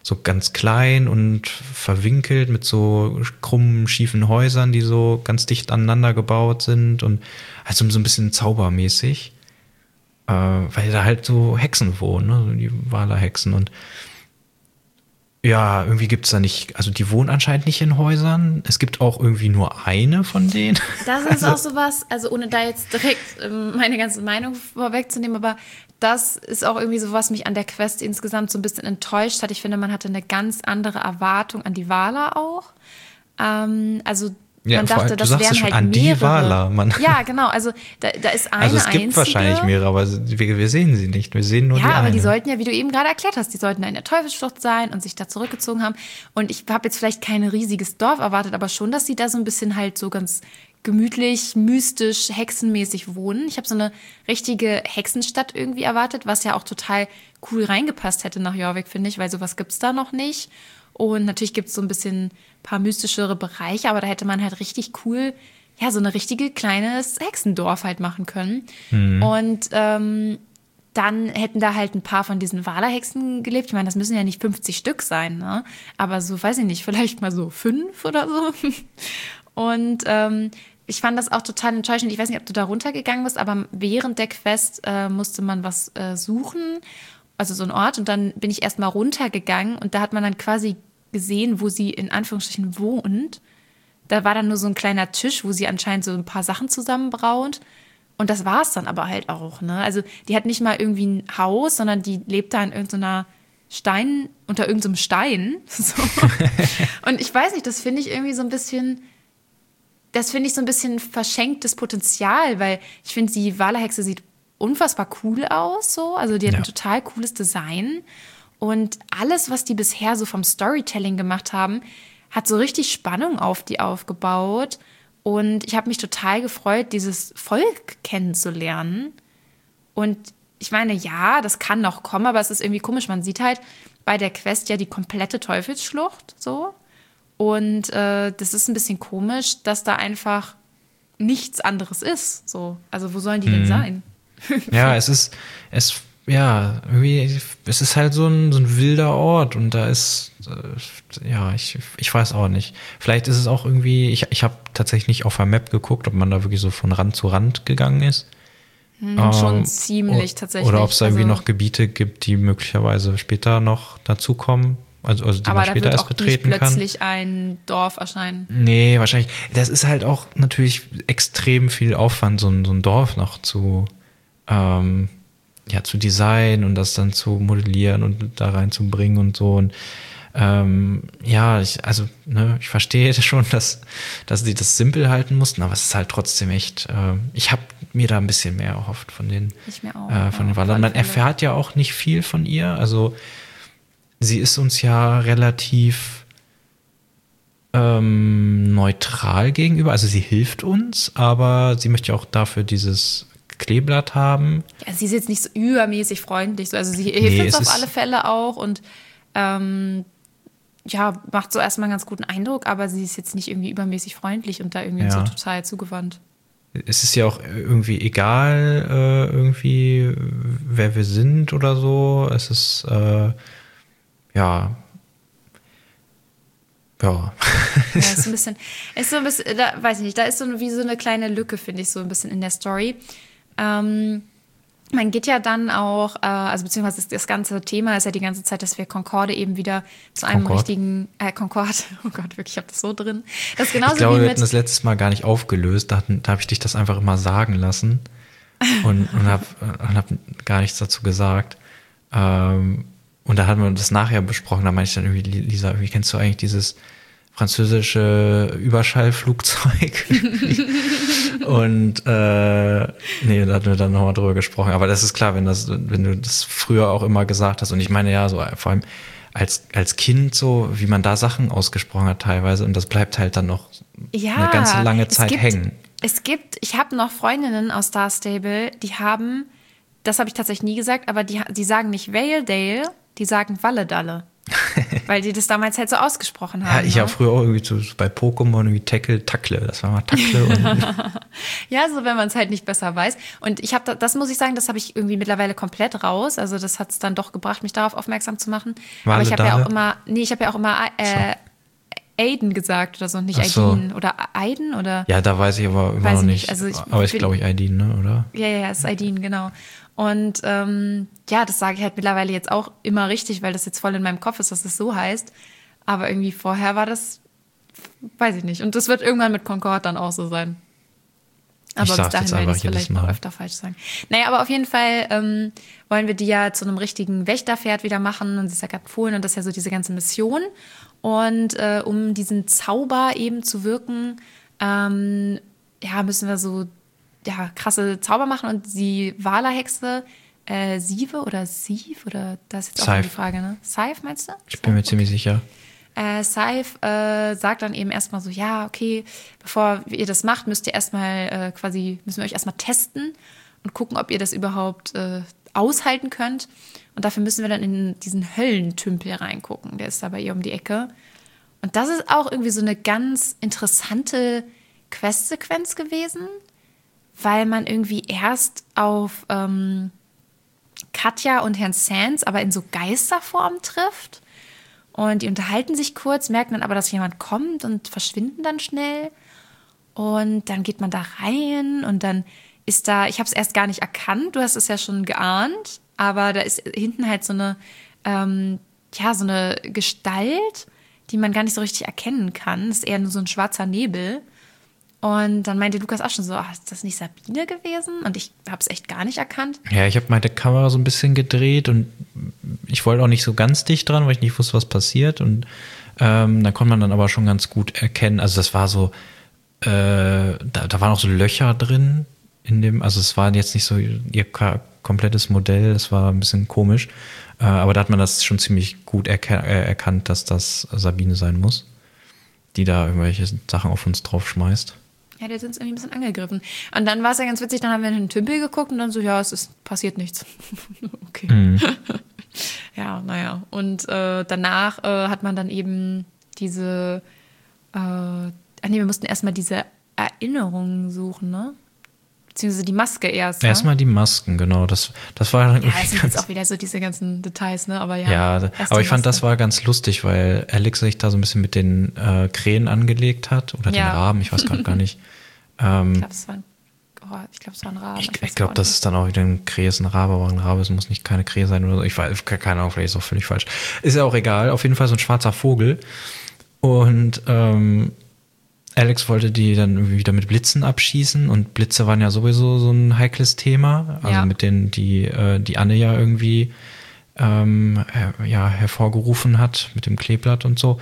so ganz klein und verwinkelt mit so krummen, schiefen Häusern, die so ganz dicht aneinander gebaut sind und also so ein bisschen zaubermäßig, äh, weil da halt so Hexen wohnen, ne? So die Waler-Hexen und ja, irgendwie gibt es da nicht, also die wohnen anscheinend nicht in Häusern. Es gibt auch irgendwie nur eine von denen.
Das ist auch sowas, also ohne da jetzt direkt ähm, meine ganze Meinung vorwegzunehmen, aber das ist auch irgendwie so, was mich an der Quest insgesamt so ein bisschen enttäuscht hat. Ich finde, man hatte eine ganz andere Erwartung an die Waler auch. Ähm, also
ja,
man dachte,
allem,
das wären halt
an
mehrere.
Die Waler, man.
Ja, genau. Also da, da ist eine
Also es gibt
einzige.
wahrscheinlich mehrere, aber wir, wir sehen sie nicht. Wir sehen nur
ja,
die eine.
Ja, aber die sollten ja, wie du eben gerade erklärt hast, die sollten in der Teufelsschlucht sein und sich da zurückgezogen haben. Und ich habe jetzt vielleicht kein riesiges Dorf erwartet, aber schon, dass sie da so ein bisschen halt so ganz gemütlich, mystisch, hexenmäßig wohnen. Ich habe so eine richtige Hexenstadt irgendwie erwartet, was ja auch total cool reingepasst hätte nach Jorvik, finde ich, weil sowas gibt's da noch nicht. Und natürlich gibt es so ein bisschen paar mystischere Bereiche, aber da hätte man halt richtig cool, ja, so eine richtige kleines Hexendorf halt machen können. Mhm. Und ähm, dann hätten da halt ein paar von diesen Waler-Hexen gelebt. Ich meine, das müssen ja nicht fünfzig Stück sein, ne? Aber so, weiß ich nicht, vielleicht mal so fünf oder so. Und ähm, ich fand das auch total enttäuschend. Ich weiß nicht, ob du da runtergegangen bist, aber während der Quest äh, musste man was äh, suchen, also so ein Ort. Und dann bin ich erst mal runtergegangen und da hat man dann quasi gesehen, wo sie in Anführungsstrichen wohnt. Da war dann nur so ein kleiner Tisch, wo sie anscheinend so ein paar Sachen zusammenbraut. Und das war es dann aber halt auch, ne? Also die hat nicht mal irgendwie ein Haus, sondern die lebt da in irgendeiner Stein, unter irgendeinem Stein. So. Und ich weiß nicht, das finde ich irgendwie so ein bisschen, das finde ich so ein bisschen verschenktes Potenzial, weil ich finde, die Waler-Hexe sieht unfassbar cool aus, so. Also die hat ja. ein total cooles Design. Und alles, was die bisher so vom Storytelling gemacht haben, hat so richtig Spannung auf die aufgebaut. Und ich habe mich total gefreut, dieses Volk kennenzulernen. Und ich meine, ja, das kann noch kommen, aber es ist irgendwie komisch. Man sieht halt bei der Quest ja die komplette Teufelsschlucht so. Und äh, das ist ein bisschen komisch, dass da einfach nichts anderes ist. So. Also wo sollen die denn sein?
Ja, es ist, es, ja, irgendwie, es ist halt so ein, so ein wilder Ort und da ist, äh, ja, ich, ich weiß auch nicht. Vielleicht ist es auch irgendwie, ich, ich habe tatsächlich nicht auf der Map geguckt, ob man da wirklich so von Rand zu Rand gegangen ist.
Hm, ähm, schon ziemlich tatsächlich.
Oder ob es da irgendwie
also,
noch Gebiete gibt, die möglicherweise später noch dazukommen. Also, also die
aber
man später
da wird
erst
auch
betreten
nicht
kann.
Plötzlich ein Dorf erscheinen.
Nee, wahrscheinlich. Das ist halt auch natürlich extrem viel Aufwand, so ein, so ein Dorf noch zu, ähm, ja, zu designen und das dann zu modellieren und da reinzubringen und so. Und ähm, ja, ich, also, ne, ich verstehe schon, dass, dass sie das simpel halten mussten, aber es ist halt trotzdem echt, äh, ich habe mir da ein bisschen mehr erhofft von den,
ich mir auch,
äh, von
ja,
den Wallern. Man erfährt ja auch nicht viel von ihr, also sie ist uns ja relativ ähm, neutral gegenüber. Also sie hilft uns, aber sie möchte ja auch dafür dieses Kleeblatt haben.
Ja, sie ist jetzt nicht so übermäßig freundlich. Also sie hilft
nee,
uns auf alle Fälle auch und ähm, ja, macht so erstmal einen ganz guten Eindruck, aber sie ist jetzt nicht irgendwie übermäßig freundlich und da irgendwie ja. so total zugewandt.
Es ist ja auch irgendwie egal, äh, irgendwie, wer wir sind oder so. Es ist äh, Ja. Ja.
Ja, ist ein bisschen, ist so ein bisschen, da weiß ich nicht, da ist so wie so eine kleine Lücke, finde ich, so ein bisschen in der Story. Ähm, man geht ja dann auch, äh, also beziehungsweise das, das ganze Thema ist ja die ganze Zeit, dass wir Concorde eben wieder zu einem
Concorde?
richtigen, äh, Concorde, oh Gott, wirklich, ich habe das so drin. Das ist genauso
ich glaube,
wie
wir
mit,
hatten das letztes Mal gar nicht aufgelöst, da, da habe ich dich das einfach immer sagen lassen und, und habe hab gar nichts dazu gesagt. Ähm, Und da hatten wir das nachher besprochen, da meinte ich dann irgendwie, Lisa, wie kennst du eigentlich dieses französische Überschallflugzeug? Und äh, nee, da hatten wir dann nochmal drüber gesprochen. Aber das ist klar, wenn das, wenn du das früher auch immer gesagt hast, und ich meine ja, so vor allem als, als Kind so, wie man da Sachen ausgesprochen hat teilweise, und das bleibt halt dann noch
ja,
eine ganze lange Zeit
gibt,
hängen.
Es gibt, ich habe noch Freundinnen aus Star Stable, die haben, das habe ich tatsächlich nie gesagt, aber die, die sagen nicht Valedale, die sagen Walledalle. weil die das damals halt so ausgesprochen haben.
Ja, ich
ne?
habe früher auch irgendwie so bei Pokémon irgendwie Tackle, Tackle, das war mal Tackle. Und
ja, so wenn man es halt nicht besser weiß. Und ich habe, da, das muss ich sagen, das habe ich irgendwie mittlerweile komplett raus. Also das hat es dann doch gebracht, mich darauf aufmerksam zu machen.
Wale,
Aber ich habe ja
Dale?
auch immer, nee, ich habe ja auch immer äh, Aiden gesagt oder so, nicht
Ach so.
Aidin oder Aiden oder.
ja, da weiß ich aber immer
Weiß
noch
ich
nicht.
nicht. Also ich
aber ich
bin-
glaube ich Aidin, ne, oder?
Ja, ja, ja, ist Aidin, genau. Und ähm, ja, das sage ich halt mittlerweile jetzt auch immer richtig, weil das jetzt voll in meinem Kopf ist, dass es so heißt. Aber irgendwie vorher war das, weiß ich nicht. Und das wird irgendwann mit Concorde dann auch so sein. Aber
Ich
bis
sag's
dahin
jetzt
werde ich
einfach
es
jedes
vielleicht noch
Mal.
öfter falsch sagen. Naja, aber auf jeden Fall ähm, wollen wir die ja zu einem richtigen Wächterpferd wieder machen. Und sie ist ja gerade Fohlen und das ist ja so diese ganze Mission. Und äh, um diesen Zauber eben zu wirken, ähm, ja, müssen wir so ja, krasse Zauber machen. Und die Walerhexe, äh, Sieve oder Sieve, oder das ist jetzt auch
Scythe.
die Frage, ne? Scythe, meinst du?
Ich bin mir ziemlich sicher.
Äh, Scythe äh, sagt dann eben erstmal so, ja, okay, bevor ihr das macht, müsst ihr erstmal äh, quasi, müssen wir euch erstmal testen und gucken, ob ihr das überhaupt äh, aushalten könnt. Und dafür müssen wir dann in diesen Höllentümpel reingucken. Der ist da bei ihr um die Ecke. Und das ist auch irgendwie so eine ganz interessante Questsequenz gewesen, weil man irgendwie erst auf ähm, Katja und Herrn Sands aber in so Geisterform trifft. Und die unterhalten sich kurz, merken dann aber, dass jemand kommt und verschwinden dann schnell. Und dann geht man da rein und dann ist da, ich habe es erst gar nicht erkannt, du hast es ja schon geahnt, aber da ist hinten halt so eine, ähm, ja, so eine Gestalt, die man gar nicht so richtig erkennen kann. Das ist eher nur so ein schwarzer Nebel. Und dann meinte Lukas auch schon so, ach, ist das nicht Sabine gewesen? Und ich habe es echt gar nicht erkannt.
Ja, ich habe meine Kamera so ein bisschen gedreht und ich wollte auch nicht so ganz dicht dran, weil ich nicht wusste, was passiert. Und ähm, da konnte man dann aber schon ganz gut erkennen. Also das war so, äh, da, da waren auch so Löcher drin in dem, also es war jetzt nicht so ihr ka- komplettes Modell, es war ein bisschen komisch. Äh, aber da hat man das schon ziemlich gut erka- äh, erkannt, dass das Sabine sein muss, die da irgendwelche Sachen auf uns drauf schmeißt.
Ja, der hat uns irgendwie ein bisschen angegriffen. Und dann war es ja ganz witzig, dann haben wir in den Tümpel geguckt und dann so, ja, es ist passiert nichts. okay.
Mhm.
Ja, naja. Und äh, danach äh, hat man dann eben diese, äh, ah nee, wir mussten erstmal diese Erinnerungen suchen, ne? Beziehungsweise die Maske erst. Ne?
Erstmal die Masken, genau. Das, das war dann
Ja,
irgendwie
es sind
ganz,
jetzt auch wieder so diese ganzen Details, ne? Aber ja.
ja,
erst
aber
die
ich fand, das
Maske.
war ganz lustig, weil Alex sich da so ein bisschen mit den äh, Krähen angelegt hat oder
Ja.
den Raben, ich weiß gerade gar nicht. Ähm,
Ich glaube, es war ein, oh, ich glaub, es war ein Rabe.
ich
weiß
ich glaube,
auch
das
nicht.
ist dann auch wieder ein Krähe, ist ein Rabe, aber ein Rabe, es muss nicht keine Krähe sein oder so. Ich weiß, keine Ahnung, vielleicht ist es auch völlig falsch. Ist ja auch egal, auf jeden Fall so ein schwarzer Vogel. Und ähm, Alex wollte die dann irgendwie wieder mit Blitzen abschießen und Blitze waren ja sowieso so ein heikles Thema, also
Ja.
mit denen die, äh, die Anne ja irgendwie ähm, her- ja, hervorgerufen hat mit dem Kleeblatt und so.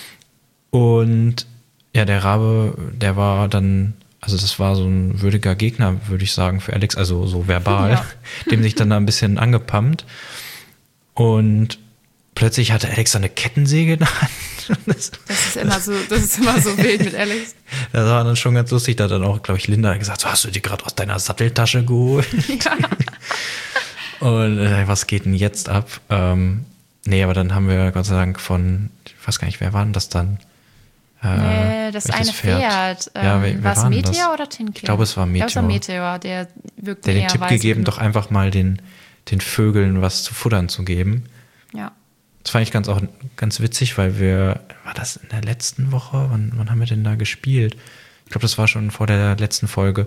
Und ja, der Rabe, der war dann, also das war so ein würdiger Gegner, würde ich sagen, für Alex, also so verbal,
Ja.
dem sich dann da ein bisschen angepammt. Und plötzlich hatte Alex so eine Kettensäge in der Hand. Das,
Das ist immer so, das ist immer so wild mit Alex.
das war dann schon ganz lustig. Da hat dann auch, glaube ich, Linda gesagt, so, hast du die gerade aus deiner Satteltasche geholt?
Ja.
Und äh, was geht denn jetzt ab? Ähm, nee, aber dann haben wir Gott sei Dank von, ich weiß gar nicht, wer war denn das dann? Äh,
Nee, das
welches
eine Pferd.
Ja,
ähm,
wer, wer
war es
war denn
Meteor
das?
oder Tinker?
Ich glaube, es war
Ich glaube, es war
Meteor.
Meteor, der wirkt
Der den
eher
Tipp
weise
gegeben,
genug.
doch einfach mal den, den Vögeln was zu futtern zu geben.
Ja.
Das fand ich ganz auch ganz witzig, weil wir, war das in der letzten Woche? Wann, wann haben wir denn da gespielt? Ich glaube, das war schon vor der letzten Folge.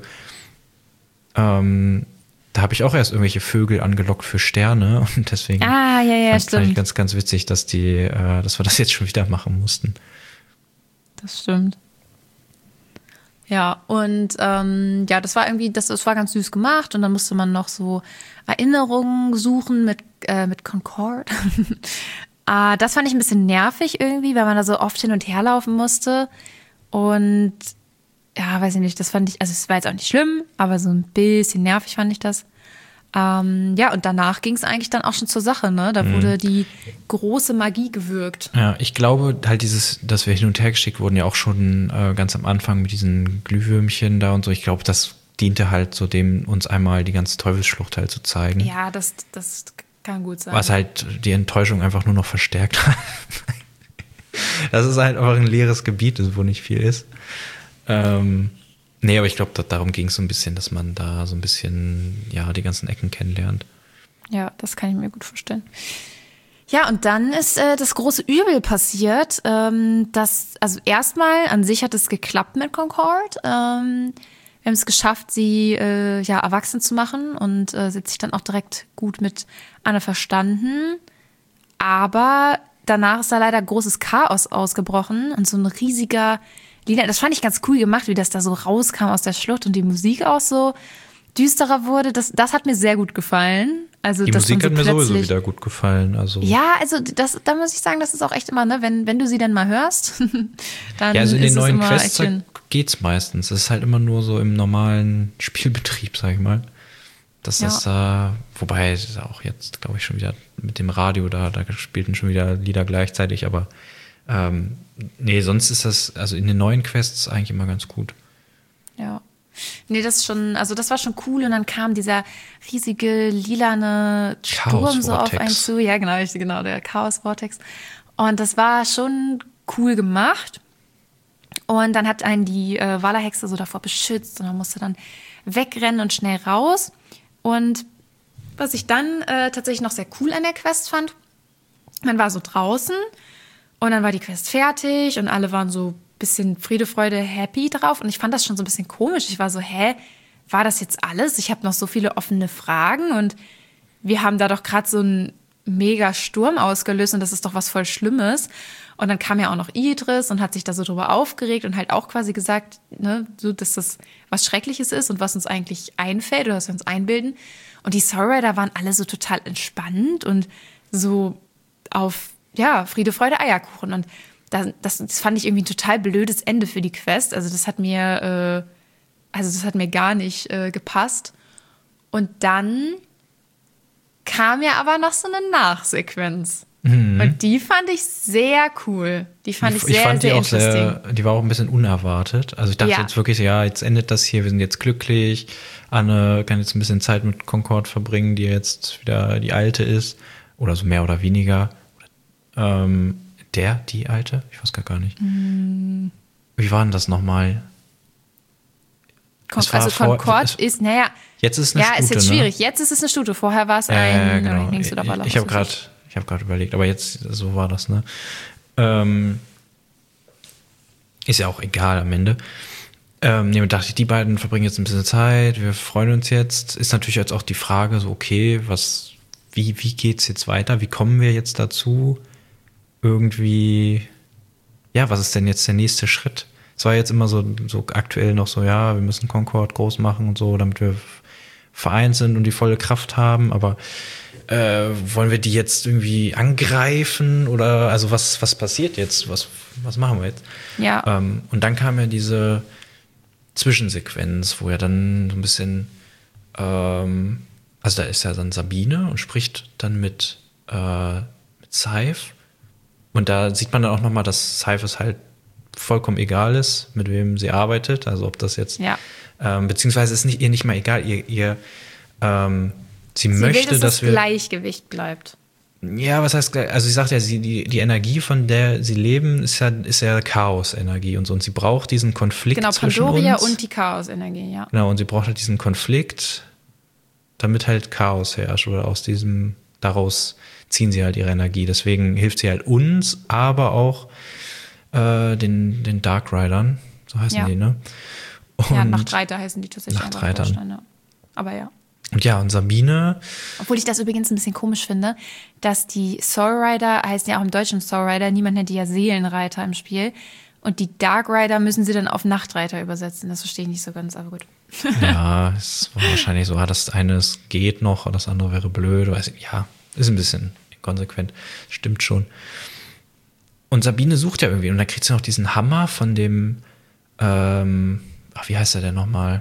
Ähm, da habe ich auch erst irgendwelche Vögel angelockt für Sterne und deswegen
Ah, ja, ja,
fand, fand ich
stimmt.
ganz, ganz witzig, dass die, äh, dass wir das jetzt schon wieder machen mussten.
Das stimmt. Ja, und ähm, ja, das war irgendwie, das, das war ganz süß gemacht und dann musste man noch so Erinnerungen suchen mit, äh, mit Concorde. ah, das fand ich ein bisschen nervig irgendwie, weil man da so oft hin und her laufen musste. Und ja, weiß ich nicht, das fand ich, also es war jetzt auch nicht schlimm, aber so ein bisschen nervig fand ich das. Ähm, ja, und danach ging es eigentlich dann auch schon zur Sache, ne? Da wurde die große Magie gewirkt.
Ja, ich glaube halt dieses, dass wir hin und her geschickt wurden, ja auch schon äh, ganz am Anfang mit diesen Glühwürmchen da und so. Ich glaube, das diente halt so dem, uns einmal die ganze Teufelsschlucht halt zu zeigen.
Ja, das, das kann gut sein.
Was halt die Enttäuschung einfach nur noch verstärkt hat. das ist halt einfach ein leeres Gebiet, wo nicht viel ist. Ähm, nee, aber ich glaube, darum ging es so ein bisschen, dass man da so ein bisschen, ja, die ganzen Ecken kennenlernt.
Ja, das kann ich mir gut vorstellen. Ja, und dann ist äh, das große Übel passiert. Ähm, dass, also erstmal an sich hat es geklappt mit Concorde. Ähm, wir haben es geschafft, sie äh, ja erwachsen zu machen und äh, sie hat sich dann auch direkt gut mit Anne verstanden. Aber danach ist da leider großes Chaos ausgebrochen und so ein riesiger Lieder. Das fand ich ganz cool gemacht, wie das da so rauskam aus der Schlucht und die Musik auch so düsterer wurde. Das, das hat mir sehr gut gefallen. Also,
die Musik
so
hat mir sowieso wieder gut gefallen. Also.
Ja, also das, da muss ich sagen, das ist auch echt immer, ne, wenn, wenn du sie dann mal hörst, dann
ja, also in
ist
den neuen
es immer
Quests geht's meistens. Es ist halt immer nur so im normalen Spielbetrieb, sag ich mal. Das
ja.
ist, äh, wobei es auch jetzt, glaube ich, schon wieder mit dem Radio da, da spielten schon wieder Lieder gleichzeitig, aber ähm, nee, sonst ist das, also in den neuen Quests eigentlich immer ganz gut.
Ja. Nee, das ist schon, also das war schon cool und dann kam dieser riesige lilane Sturm so auf einen zu. Ja, genau, ich, genau, der Chaos Vortex. Und das war schon cool gemacht. Und dann hat einen die äh, Wala-Hexe so davor beschützt und man musste dann wegrennen und schnell raus. Und was ich dann äh, tatsächlich noch sehr cool an der Quest fand, man war so draußen und dann war die Quest fertig und alle waren so bisschen Friede, Freude, happy drauf. Und ich fand das schon so ein bisschen komisch. Ich war so, hä, war das jetzt alles? Ich habe noch so viele offene Fragen und wir haben da doch gerade so einen mega Sturm ausgelöst und das ist doch was voll Schlimmes. Und dann kam ja auch noch Idris und hat sich da so drüber aufgeregt und halt auch quasi gesagt, ne, so, dass das was Schreckliches ist und was uns eigentlich einfällt oder was wir uns einbilden. Und die Soul Rider waren alle so total entspannt und so auf, ja, Friede, Freude, Eierkuchen. Und Das, das, das fand ich irgendwie ein total blödes Ende für die Quest. Also das hat mir, äh, also das hat mir gar nicht äh, gepasst. Und dann kam ja aber noch so eine Nachsequenz. Mhm. Und die fand ich sehr cool. Die fand ich, ich sehr, fand sehr
die auch
interesting.
Sehr, die war auch ein bisschen unerwartet. Also ich dachte ja. jetzt wirklich, ja, jetzt endet das hier, wir sind jetzt glücklich. Anne kann jetzt ein bisschen Zeit mit Concorde verbringen, die jetzt wieder die Alte ist. Oder so mehr oder weniger. Ähm, Der, die Alte? Ich weiß gar nicht. Mm. Wie war denn das nochmal?
Con- also Concorde ist, naja.
Jetzt ist es eine
ja,
Stute,
ist jetzt
ne?
schwierig. Jetzt ist es eine Stute. Vorher war es ein
äh, genau.
Links oder Baller.
Ich, ich habe gerade hab überlegt, aber jetzt, so war das, ne? Ähm, ist ja auch egal am Ende. Ähm, nee, dachte ich, die beiden verbringen jetzt ein bisschen Zeit, wir freuen uns jetzt. Ist natürlich jetzt auch die Frage, so, okay, was, wie, wie geht's jetzt weiter? Wie kommen wir jetzt dazu? Irgendwie, ja, was ist denn jetzt der nächste Schritt? Es war jetzt immer so, so aktuell noch so, ja, wir müssen Concorde groß machen und so, damit wir vereint sind und die volle Kraft haben, aber äh, wollen wir die jetzt irgendwie angreifen oder, also was, was passiert jetzt? Was, was machen wir jetzt?
Ja.
Ähm, und dann kam ja diese Zwischensequenz, wo ja dann so ein bisschen, ähm, also da ist ja dann Sabine und spricht dann mit, äh, mit Seif. Und da sieht man dann auch nochmal, dass Seif es halt vollkommen egal ist, mit wem sie arbeitet. Also ob das jetzt,
ja.
ähm, beziehungsweise ist nicht, ihr nicht mal egal, ihr, ihr ähm, sie, sie möchte,
will, dass,
dass
das
wir
Gleichgewicht bleibt.
Ja, was heißt, also sie sagt ja, sie, die, die Energie, von der sie leben, ist ja, ist ja Chaos-Energie und so. Und sie braucht diesen Konflikt
genau,
zwischen
Pandoria
uns.
und die Chaos-Energie, ja.
Genau, und sie braucht halt diesen Konflikt, damit halt Chaos herrscht oder aus diesem, daraus ziehen sie halt ihre Energie. Deswegen hilft sie halt uns, aber auch äh, den, den Dark Riders, so heißen
ja.
die, ne? Und
ja, Nachtreiter heißen die tatsächlich.
Nachtreitern.
Ja. Aber ja.
Und ja, und Sabine.
Obwohl ich das übrigens ein bisschen komisch finde, dass die Soul Rider, heißen ja auch im Deutschen Soul Rider, niemand nennt die ja Seelenreiter im Spiel. Und die Dark Rider müssen sie dann auf Nachtreiter übersetzen. Das verstehe ich nicht so ganz, aber gut.
Ja, es war wahrscheinlich so, ah, das eine geht noch, das andere wäre blöd. Weiß ich, ja, ist ein bisschen inkonsequent. Stimmt schon. Und Sabine sucht ja irgendwie. Und dann kriegt sie noch diesen Hammer von dem, ähm, ach, wie heißt der denn nochmal?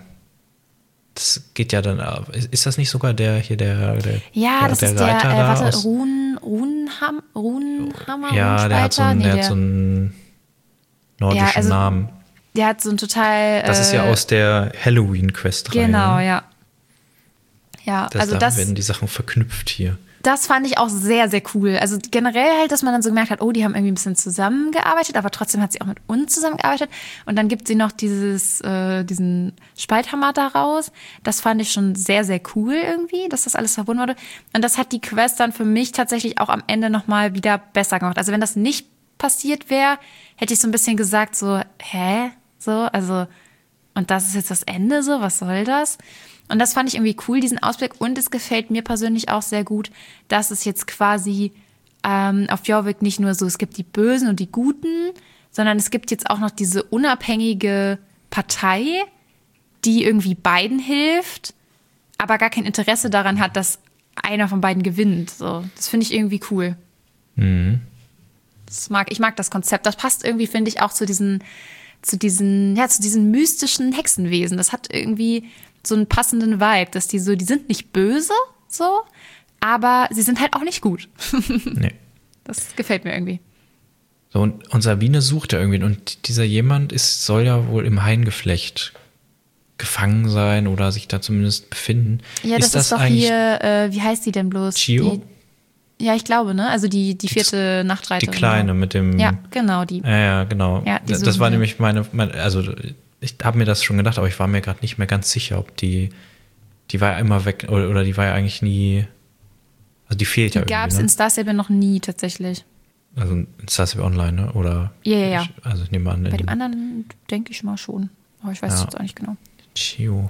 Das geht ja dann, ist das nicht sogar der hier, der, der
Ja,
der,
das
der
ist der,
Reiter
äh,
da
warte,
aus,
Runen, Runenham, Runenhammer,
ja, der hat so einen,
nee,
der
der,
hat so einen nordischen
ja, also,
Namen.
Der hat so einen total.
Das ist ja
äh,
aus der Halloween-Quest-Reihe.
Genau, ja. Ja,
das,
also
da
das.
werden die Sachen verknüpft hier.
Das fand ich auch sehr, sehr cool. Also generell halt, dass man dann so gemerkt hat, oh, die haben irgendwie ein bisschen zusammengearbeitet, aber trotzdem hat sie auch mit uns zusammengearbeitet. Und dann gibt sie noch dieses, äh, diesen Spalthammer daraus. Das fand ich schon sehr, sehr cool irgendwie, dass das alles verbunden wurde. Und das hat die Quest dann für mich tatsächlich auch am Ende nochmal wieder besser gemacht. Also wenn das nicht passiert wäre, hätte ich so ein bisschen gesagt so, hä? So, also, und das ist jetzt das Ende so, was soll das? Und das fand ich irgendwie cool, diesen Ausblick. Und es gefällt mir persönlich auch sehr gut, dass es jetzt quasi ähm, auf Jorvik nicht nur so, es gibt die Bösen und die Guten, sondern es gibt jetzt auch noch diese unabhängige Partei, die irgendwie beiden hilft, aber gar kein Interesse daran hat, dass einer von beiden gewinnt. So, das finde ich irgendwie cool.
Mhm.
Das mag, ich mag das Konzept. Das passt irgendwie, finde ich, auch zu diesen, zu diesen, ja, zu diesen mystischen Hexenwesen. Das hat irgendwie so einen passenden Vibe, dass die so, die sind nicht böse, so, aber sie sind halt auch nicht gut.
Nee.
Das gefällt mir irgendwie.
So, und, und Sabine sucht ja irgendwie, und dieser jemand ist, soll ja wohl im Haingeflecht gefangen sein oder sich da zumindest befinden.
Ja, das ist, das ist doch hier, äh, wie heißt die denn bloß?
Chio?
Die, ja, ich glaube, ne? Also die, die vierte die, Nachtreiterin.
Die Kleine mit dem...
Ja, genau, die.
Ja, ja, genau. Ja, das das war nämlich meine, meine also ich habe mir das schon gedacht, aber ich war mir gerade nicht mehr ganz sicher, ob die, die war ja immer weg, oder, oder die war ja eigentlich nie, also die fehlt
die
ja irgendwie.
Die gab es
ne?
in Star Stable noch nie tatsächlich.
Also in Star Stable Online, ne? Oder?
Ja, ja, ja.
Ich, also ich nehme an.
Bei dem anderen denke ich mal schon, aber ich weiß es ja. jetzt auch nicht genau.
Chio.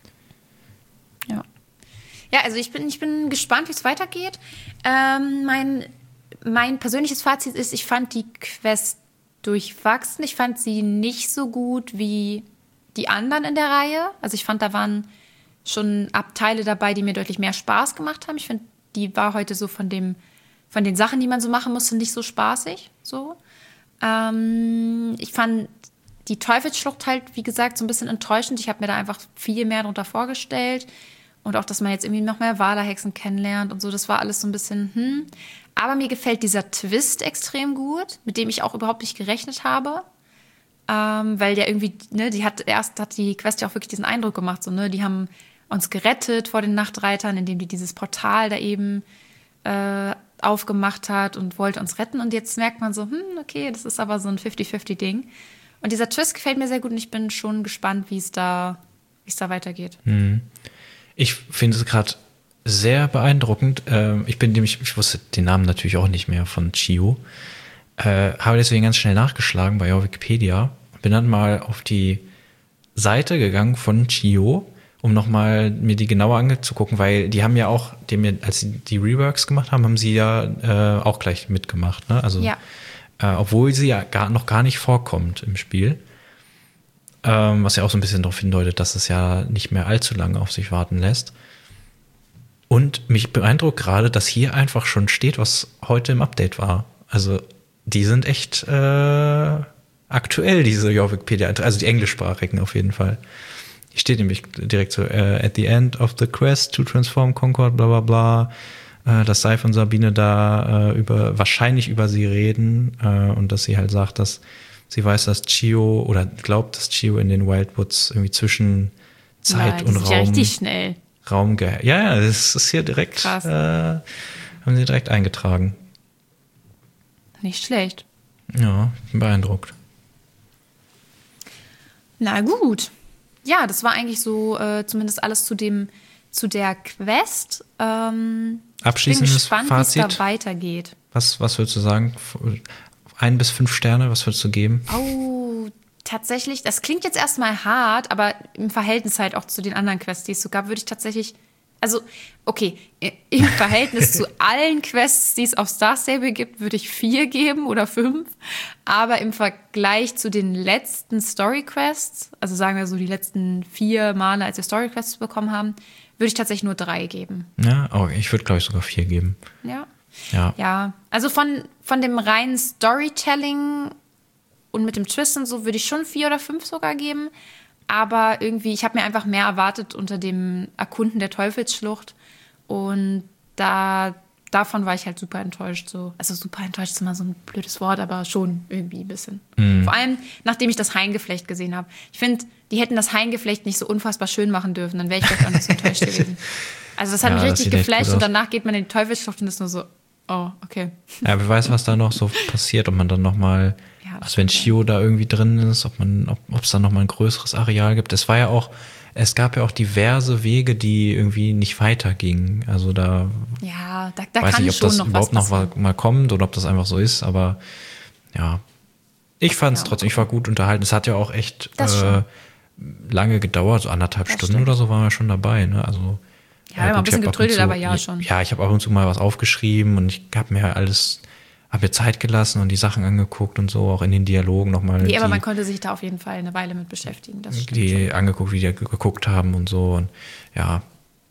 Ja. Ja, also ich bin, ich bin gespannt, wie es weitergeht. Ähm, mein, mein persönliches Fazit ist, ich fand die Quest durchwachsen. Ich fand sie nicht so gut wie die anderen in der Reihe. Also ich fand, da waren schon Abteile dabei, die mir deutlich mehr Spaß gemacht haben. Ich finde, die war heute so von dem, von den Sachen, die man so machen musste, nicht so spaßig. So. Ähm, ich fand die Teufelsschlucht halt, wie gesagt, so ein bisschen enttäuschend. Ich habe mir da einfach viel mehr darunter vorgestellt. Und auch, dass man jetzt irgendwie noch mehr Walerhexen kennenlernt und so. Das war alles so ein bisschen, hm. Aber mir gefällt dieser Twist extrem gut, mit dem ich auch überhaupt nicht gerechnet habe. Ähm, weil der irgendwie, ne, die hat erst hat die Quest ja auch wirklich diesen Eindruck gemacht, so, ne, die haben uns gerettet vor den Nachtreitern, indem die dieses Portal da eben äh, aufgemacht hat und wollte uns retten. Und jetzt merkt man so, hm, okay, das ist aber so ein fifty fifty Ding. Und dieser Twist gefällt mir sehr gut und ich bin schon gespannt, wie es da, wie es da weitergeht.
Hm. Ich finde es gerade sehr beeindruckend. Ähm, ich bin nämlich, ich wusste den Namen natürlich auch nicht mehr von Chio. Äh, habe deswegen ganz schnell nachgeschlagen bei Wikipedia und bin dann mal auf die Seite gegangen von Chio, um nochmal mir die genauer anzugucken, weil die haben ja auch, die mir, als sie die Reworks gemacht haben, haben sie ja äh, auch gleich mitgemacht. Ne? Also,
ja.
äh, obwohl sie ja gar, noch gar nicht vorkommt im Spiel. Ähm, was ja auch so ein bisschen darauf hindeutet, dass es ja nicht mehr allzu lange auf sich warten lässt. Und mich beeindruckt gerade, dass hier einfach schon steht, was heute im Update war. Also die sind echt äh, aktuell, diese Wikipedia, also die englischsprachigen auf jeden Fall. Hier steht nämlich direkt so, uh, at the end of the quest to transform Concord, bla bla bla, uh, dass Seif und Sabine da uh, über wahrscheinlich über sie reden uh, und dass sie halt sagt, dass sie weiß, dass Chio oder glaubt, dass Chio in den Wildwoods irgendwie zwischen Zeit
ja,
und
Raum.
Ja,
richtig schnell.
Raum ge- ja, ja, das ist hier direkt, äh, haben sie direkt eingetragen.
Nicht schlecht.
Ja, bin beeindruckt.
Na gut. Ja, das war eigentlich so äh, zumindest alles zu dem, zu der Quest. Ähm,
Abschließendes
ich bin gespannt,
Fazit.
wie es da weitergeht.
Was, was würdest du sagen? Ein bis fünf Sterne, was würdest du geben?
Oh, tatsächlich, das klingt jetzt erstmal hart, aber im Verhältnis halt auch zu den anderen Quests, die es so gab, würde ich tatsächlich, also, okay, im Verhältnis zu allen Quests, die es auf Star Stable gibt, würde ich vier geben oder fünf. Aber im Vergleich zu den letzten Story-Quests, also sagen wir so die letzten vier Male, als wir Story-Quests bekommen haben, würde ich tatsächlich nur drei geben.
Ja, oh, ich würde, glaube ich, sogar vier geben.
Ja.
Ja.
Ja, also von, von dem reinen Storytelling und mit dem Twist und so würde ich schon vier oder fünf sogar geben. Aber irgendwie, ich habe mir einfach mehr erwartet unter dem Erkunden der Teufelsschlucht. Und da davon war ich halt super enttäuscht. So. Also super enttäuscht ist immer so ein blödes Wort, aber schon irgendwie ein bisschen. Mhm. Vor allem, nachdem ich das Haingeflecht gesehen habe. Ich finde, die hätten das Haingeflecht nicht so unfassbar schön machen dürfen, dann wäre ich vielleicht auch nicht so enttäuscht gewesen. Also das hat
Ja,
mich
das
richtig
sieht echt
geflasht
gut
und
aus.
danach geht man in die Teufelsschlucht und ist nur so, oh, okay.
Ja, wer weiß, was da noch so passiert, ob man dann nochmal,
Ja, das
also wenn
stimmt,
Chio da irgendwie drin ist, ob man, ob ob es da nochmal ein größeres Areal gibt. Es war ja auch, es gab ja auch diverse Wege, die irgendwie nicht weitergingen. Also da
Ja, da, da
weiß
kann
nicht, ob
schon
das
noch was
überhaupt noch
passieren.
mal, mal kommt oder ob das einfach so ist, aber ja. Ich fand es
Ja,
trotzdem, ich war gut unterhalten. Es hat ja auch echt
Das
äh,
schon.
lange gedauert, so anderthalb
Das
Stunden
stimmt.
oder so waren wir schon dabei. Ne? Also,
Ja, immer ein
gut, ich
bisschen
hab ab und
getrödelt,
zu-
aber ja schon.
Ja, ich habe ab und zu mal was aufgeschrieben und ich habe mir alles, habe mir Zeit gelassen und die Sachen angeguckt und so, auch in den Dialogen nochmal.
Nee, aber
die,
man konnte sich da auf jeden Fall eine Weile mit beschäftigen. Das stimmt
die
schon.
angeguckt, wie die ge- geguckt haben und so. Und ja,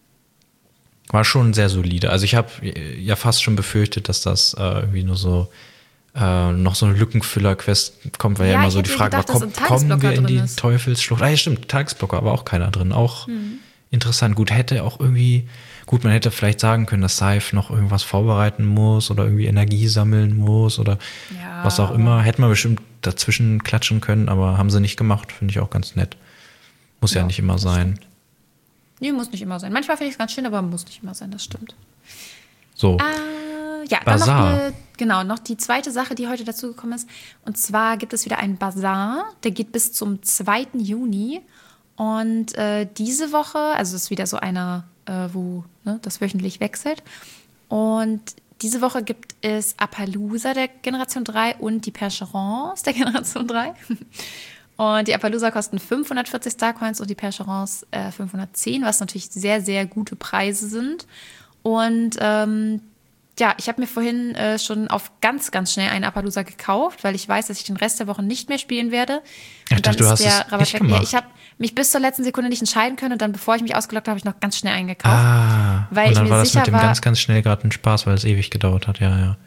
war schon sehr solide. Also ich habe ja fast schon befürchtet, dass das äh, irgendwie nur so äh, noch so eine Lückenfüller-Quest kommt, weil ja,
Ja,
immer
ich
so die
hätte
Frage war,
gedacht, dass
komm,
ein
kommen
Tagesblocker
wir in die
drin ist.
Teufelsschlucht? Ah ja, stimmt, Tagesblocker, aber auch keiner drin. Auch
Hm.
interessant. Gut, hätte auch irgendwie, gut, man hätte vielleicht sagen können, dass Saif noch irgendwas vorbereiten muss oder irgendwie Energie sammeln muss oder
Ja,
was auch
aber-
immer. Hätte man bestimmt dazwischen klatschen können, aber haben sie nicht gemacht. Finde ich auch ganz nett. Muss ja,
Ja,
nicht immer
das
sein.
Nee, muss nicht immer sein. Manchmal finde ich es ganz schön, aber muss nicht immer sein, das stimmt.
So,
Äh, ja, dann noch,
Basar.
eine, genau, noch die zweite Sache, die heute dazugekommen ist. Und zwar gibt es wieder einen Basar, der geht bis zum zweiten Juni. Und äh, diese Woche, also es ist wieder so einer, äh, wo ne, das wöchentlich wechselt. Und diese Woche gibt es Appaloosa der Generation drei und die Percherons der Generation drei. Und die Appaloosa kosten fünfhundertvierzig Starcoins und die Percherons äh, fünfhundertzehn, was natürlich sehr, sehr gute Preise sind. Und ähm, ja, ich habe mir vorhin äh, schon auf ganz, ganz schnell einen Appaloosa gekauft, weil ich weiß, dass ich den Rest der Woche nicht mehr spielen werde.
Ich
Und dann
dachte, du
ist
hast
der
es
Rabatt
nicht
weg. Ja,
gemacht.
ich habe mich bis zur letzten Sekunde nicht entscheiden können und dann, bevor ich mich ausgeloggt habe, habe ich noch ganz schnell eingekauft.
Ah,
weil
und
ich
dann
mir
war das
sicher
mit dem
war-
ganz, ganz schnell gerade ein Spaß, weil es ewig gedauert hat. Ja, ja.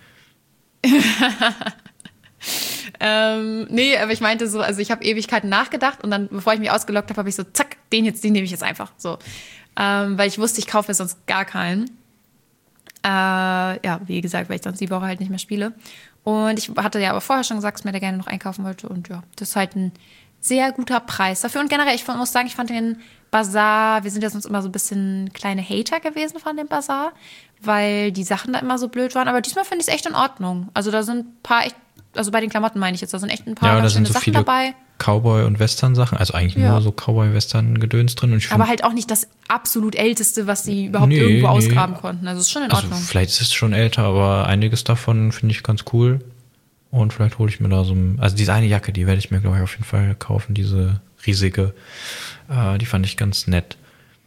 Ähm, nee, aber ich meinte so, also ich habe Ewigkeiten nachgedacht und dann, bevor ich mich ausgeloggt habe, habe ich so, zack, den jetzt, den nehme ich jetzt einfach. So. Ähm, weil ich wusste, ich kaufe sonst gar keinen. Äh, ja, wie gesagt, weil ich sonst die Woche halt nicht mehr spiele. Und ich hatte ja aber vorher schon gesagt, dass ich mir da gerne noch einkaufen wollte. Und ja, das ist halt ein sehr guter Preis dafür. Und generell, ich muss sagen, ich fand den Basar, wir sind ja sonst immer so ein bisschen kleine Hater gewesen von dem Basar, weil die Sachen da immer so blöd waren. Aber diesmal finde ich es echt in Ordnung. Also da sind ein paar echt, also bei den Klamotten meine ich jetzt, da sind echt ein paar
Ja, da
ganz
sind
schöne
so
Sachen
viele
dabei.
Cowboy- und Western-Sachen. Also eigentlich
Ja.
nur so Cowboy-Western-Gedöns drin. Und ich
Aber
find,
halt auch nicht das absolut älteste, was sie überhaupt
Nee,
irgendwo
nee.
ausgraben konnten. Also ist schon in
also
Ordnung.
vielleicht ist es schon älter, aber einiges davon finde ich ganz cool. Und vielleicht hole ich mir da so ein, also diese eine Jacke, die werde ich mir, glaube ich, auf jeden Fall kaufen, diese riesige. Äh, die fand ich ganz nett.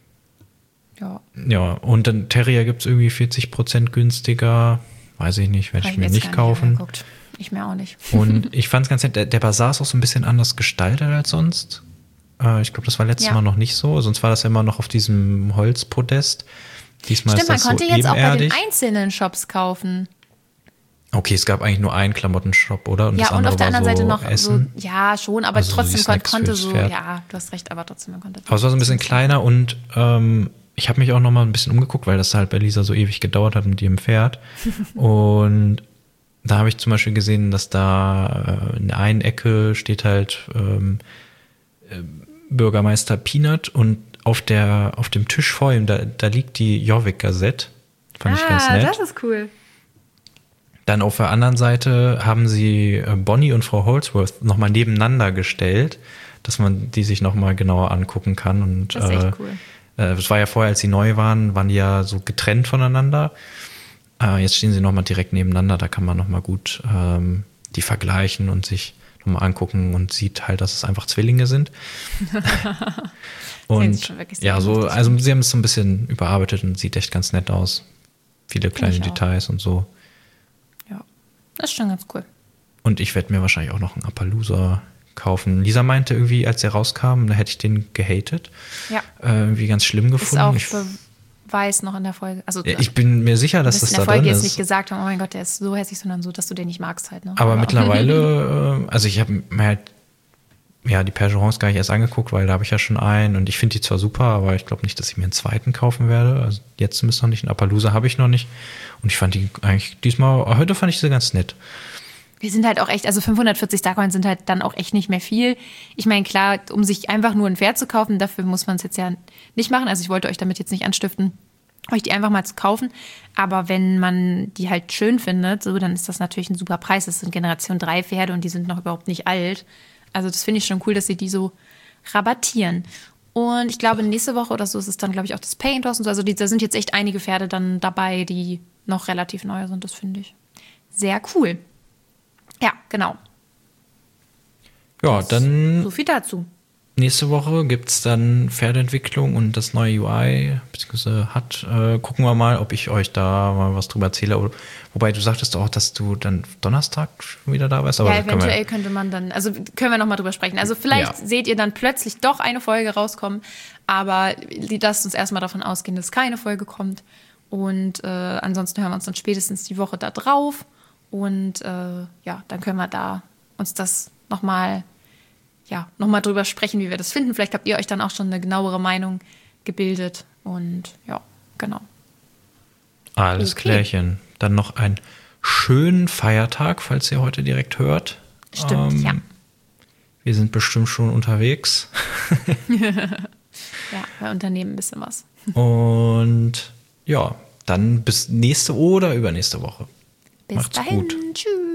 Ja.
Ja, und dann Terrier gibt es irgendwie vierzig Prozent günstiger. Weiß ich nicht, werde
Hab
ich mir
jetzt
nicht
gar
kaufen.
angeguckt. Ich mir auch nicht.
Und ich fand es ganz nett, der, der Basar ist auch so ein bisschen anders gestaltet als sonst. Äh, ich glaube, das war letztes
Ja.
Mal noch nicht so. Sonst war das ja immer noch auf diesem Holzpodest. Diesmal
Stimmt,
ist
man
das
konnte
so
jetzt auch bei den
ebenerdig.
einzelnen Shops kaufen.
Okay, es gab eigentlich nur einen Klamottenshop, oder? Und
Ja,
das
und
andere
auf der
war
anderen
so
Seite noch
Essen.
so, ja, schon, aber
Also so
trotzdem
die
kon
Snacks
konnte
fürs
so,
Pferd.
ja, du hast recht, aber trotzdem, man konnte.
Aber es war so ein bisschen kleiner und ähm, ich habe mich auch noch mal ein bisschen umgeguckt, weil das halt bei Lisa so ewig gedauert hat mit ihrem Pferd. Und da habe ich zum Beispiel gesehen, dass da äh, in der einen Ecke steht halt ähm, äh, Bürgermeister Peanut und auf der auf dem Tisch vor ihm, da, da liegt die Jorvik-Gazette. Fand ich ganz
Ah,
nett.
das ist cool.
Dann auf der anderen Seite haben sie äh, Bonnie und Frau Holdsworth nochmal nebeneinander gestellt, dass man die sich nochmal genauer angucken kann. Und,
Das ist echt
äh,
cool.
äh, das war ja vorher, als sie neu waren, waren die ja so getrennt voneinander. Äh, jetzt stehen sie nochmal direkt nebeneinander, da kann man nochmal gut ähm, die vergleichen und sich nochmal angucken und sieht halt, dass es einfach Zwillinge sind.
Sehen sie
Und
schon wirklich sehr
ja, so,
ähnlich, das
also sie haben es so ein bisschen überarbeitet und sieht echt ganz nett aus. Viele kleine
ich auch.
Details und so.
Ja, das ist schon ganz cool.
Und ich werde mir wahrscheinlich auch noch einen Appaloosa kaufen. Lisa meinte irgendwie, als er rauskam, da hätte ich den gehatet.
Ja,
Äh, irgendwie ganz schlimm
ist
gefunden.
auch
ich,
Beweis noch in der Folge. Also,
ja, ich bin mir sicher,
du
dass
bist
das
in
da
der Folge
drin
jetzt
ist.
nicht gesagt haben, oh mein Gott, der ist so hässlich, sondern so, dass du den nicht magst halt. Ne?
Aber mittlerweile, äh, also ich habe mir halt ja die Percherons gar nicht erst angeguckt, weil da habe ich ja schon einen und ich finde die zwar super, aber ich glaube nicht, dass ich mir einen zweiten kaufen werde. Also jetzt zumindest noch nicht. Einen Appaloosa habe ich noch nicht. Und ich fand die eigentlich diesmal, heute fand ich sie ganz nett.
Wir sind halt auch echt, also fünfhundertvierzig Starcoins sind halt dann auch echt nicht mehr viel. Ich meine, klar, um sich einfach nur ein Pferd zu kaufen, dafür muss man es jetzt ja nicht machen. Also ich wollte euch damit jetzt nicht anstiften, euch die einfach mal zu kaufen. Aber wenn man die halt schön findet, so, dann ist das natürlich ein super Preis. Das sind Generation drei Pferde und die sind noch überhaupt nicht alt. Also das finde ich schon cool, dass sie die so rabattieren. Und ich glaube, nächste Woche oder so ist es dann, glaube ich, auch das Paintos und so. Also die, da sind jetzt echt einige Pferde dann dabei, die noch relativ neu sind. Das finde ich sehr cool. Ja, genau.
Ja, dann
so viel dazu.
Nächste Woche gibt es dann Pferdeentwicklung und das neue U I, beziehungsweise hat, äh, gucken wir mal, ob ich euch da mal was drüber erzähle. Wobei du sagtest auch, dass du dann Donnerstag schon wieder da warst. Aber
ja, eventuell könnte man dann, also können wir noch mal drüber sprechen. Also vielleicht
ja.
seht ihr dann plötzlich doch eine Folge rauskommen, aber lasst uns erstmal davon ausgehen, dass keine Folge kommt. Und äh, ansonsten hören wir uns dann spätestens die Woche da drauf. Und äh, ja, dann können wir da uns das nochmal ja, noch mal drüber sprechen, wie wir das finden. Vielleicht habt ihr euch dann auch schon eine genauere Meinung gebildet. Und ja, genau.
Alles
okay.
klärchen. Dann noch einen schönen Feiertag, falls ihr heute direkt hört.
Stimmt, ähm, ja.
Wir sind bestimmt schon unterwegs.
Ja, wir unternehmen ein bisschen was.
Und ja, dann bis nächste oder übernächste Woche.
Bis
Macht's
dahin.
gut.
Tschüss.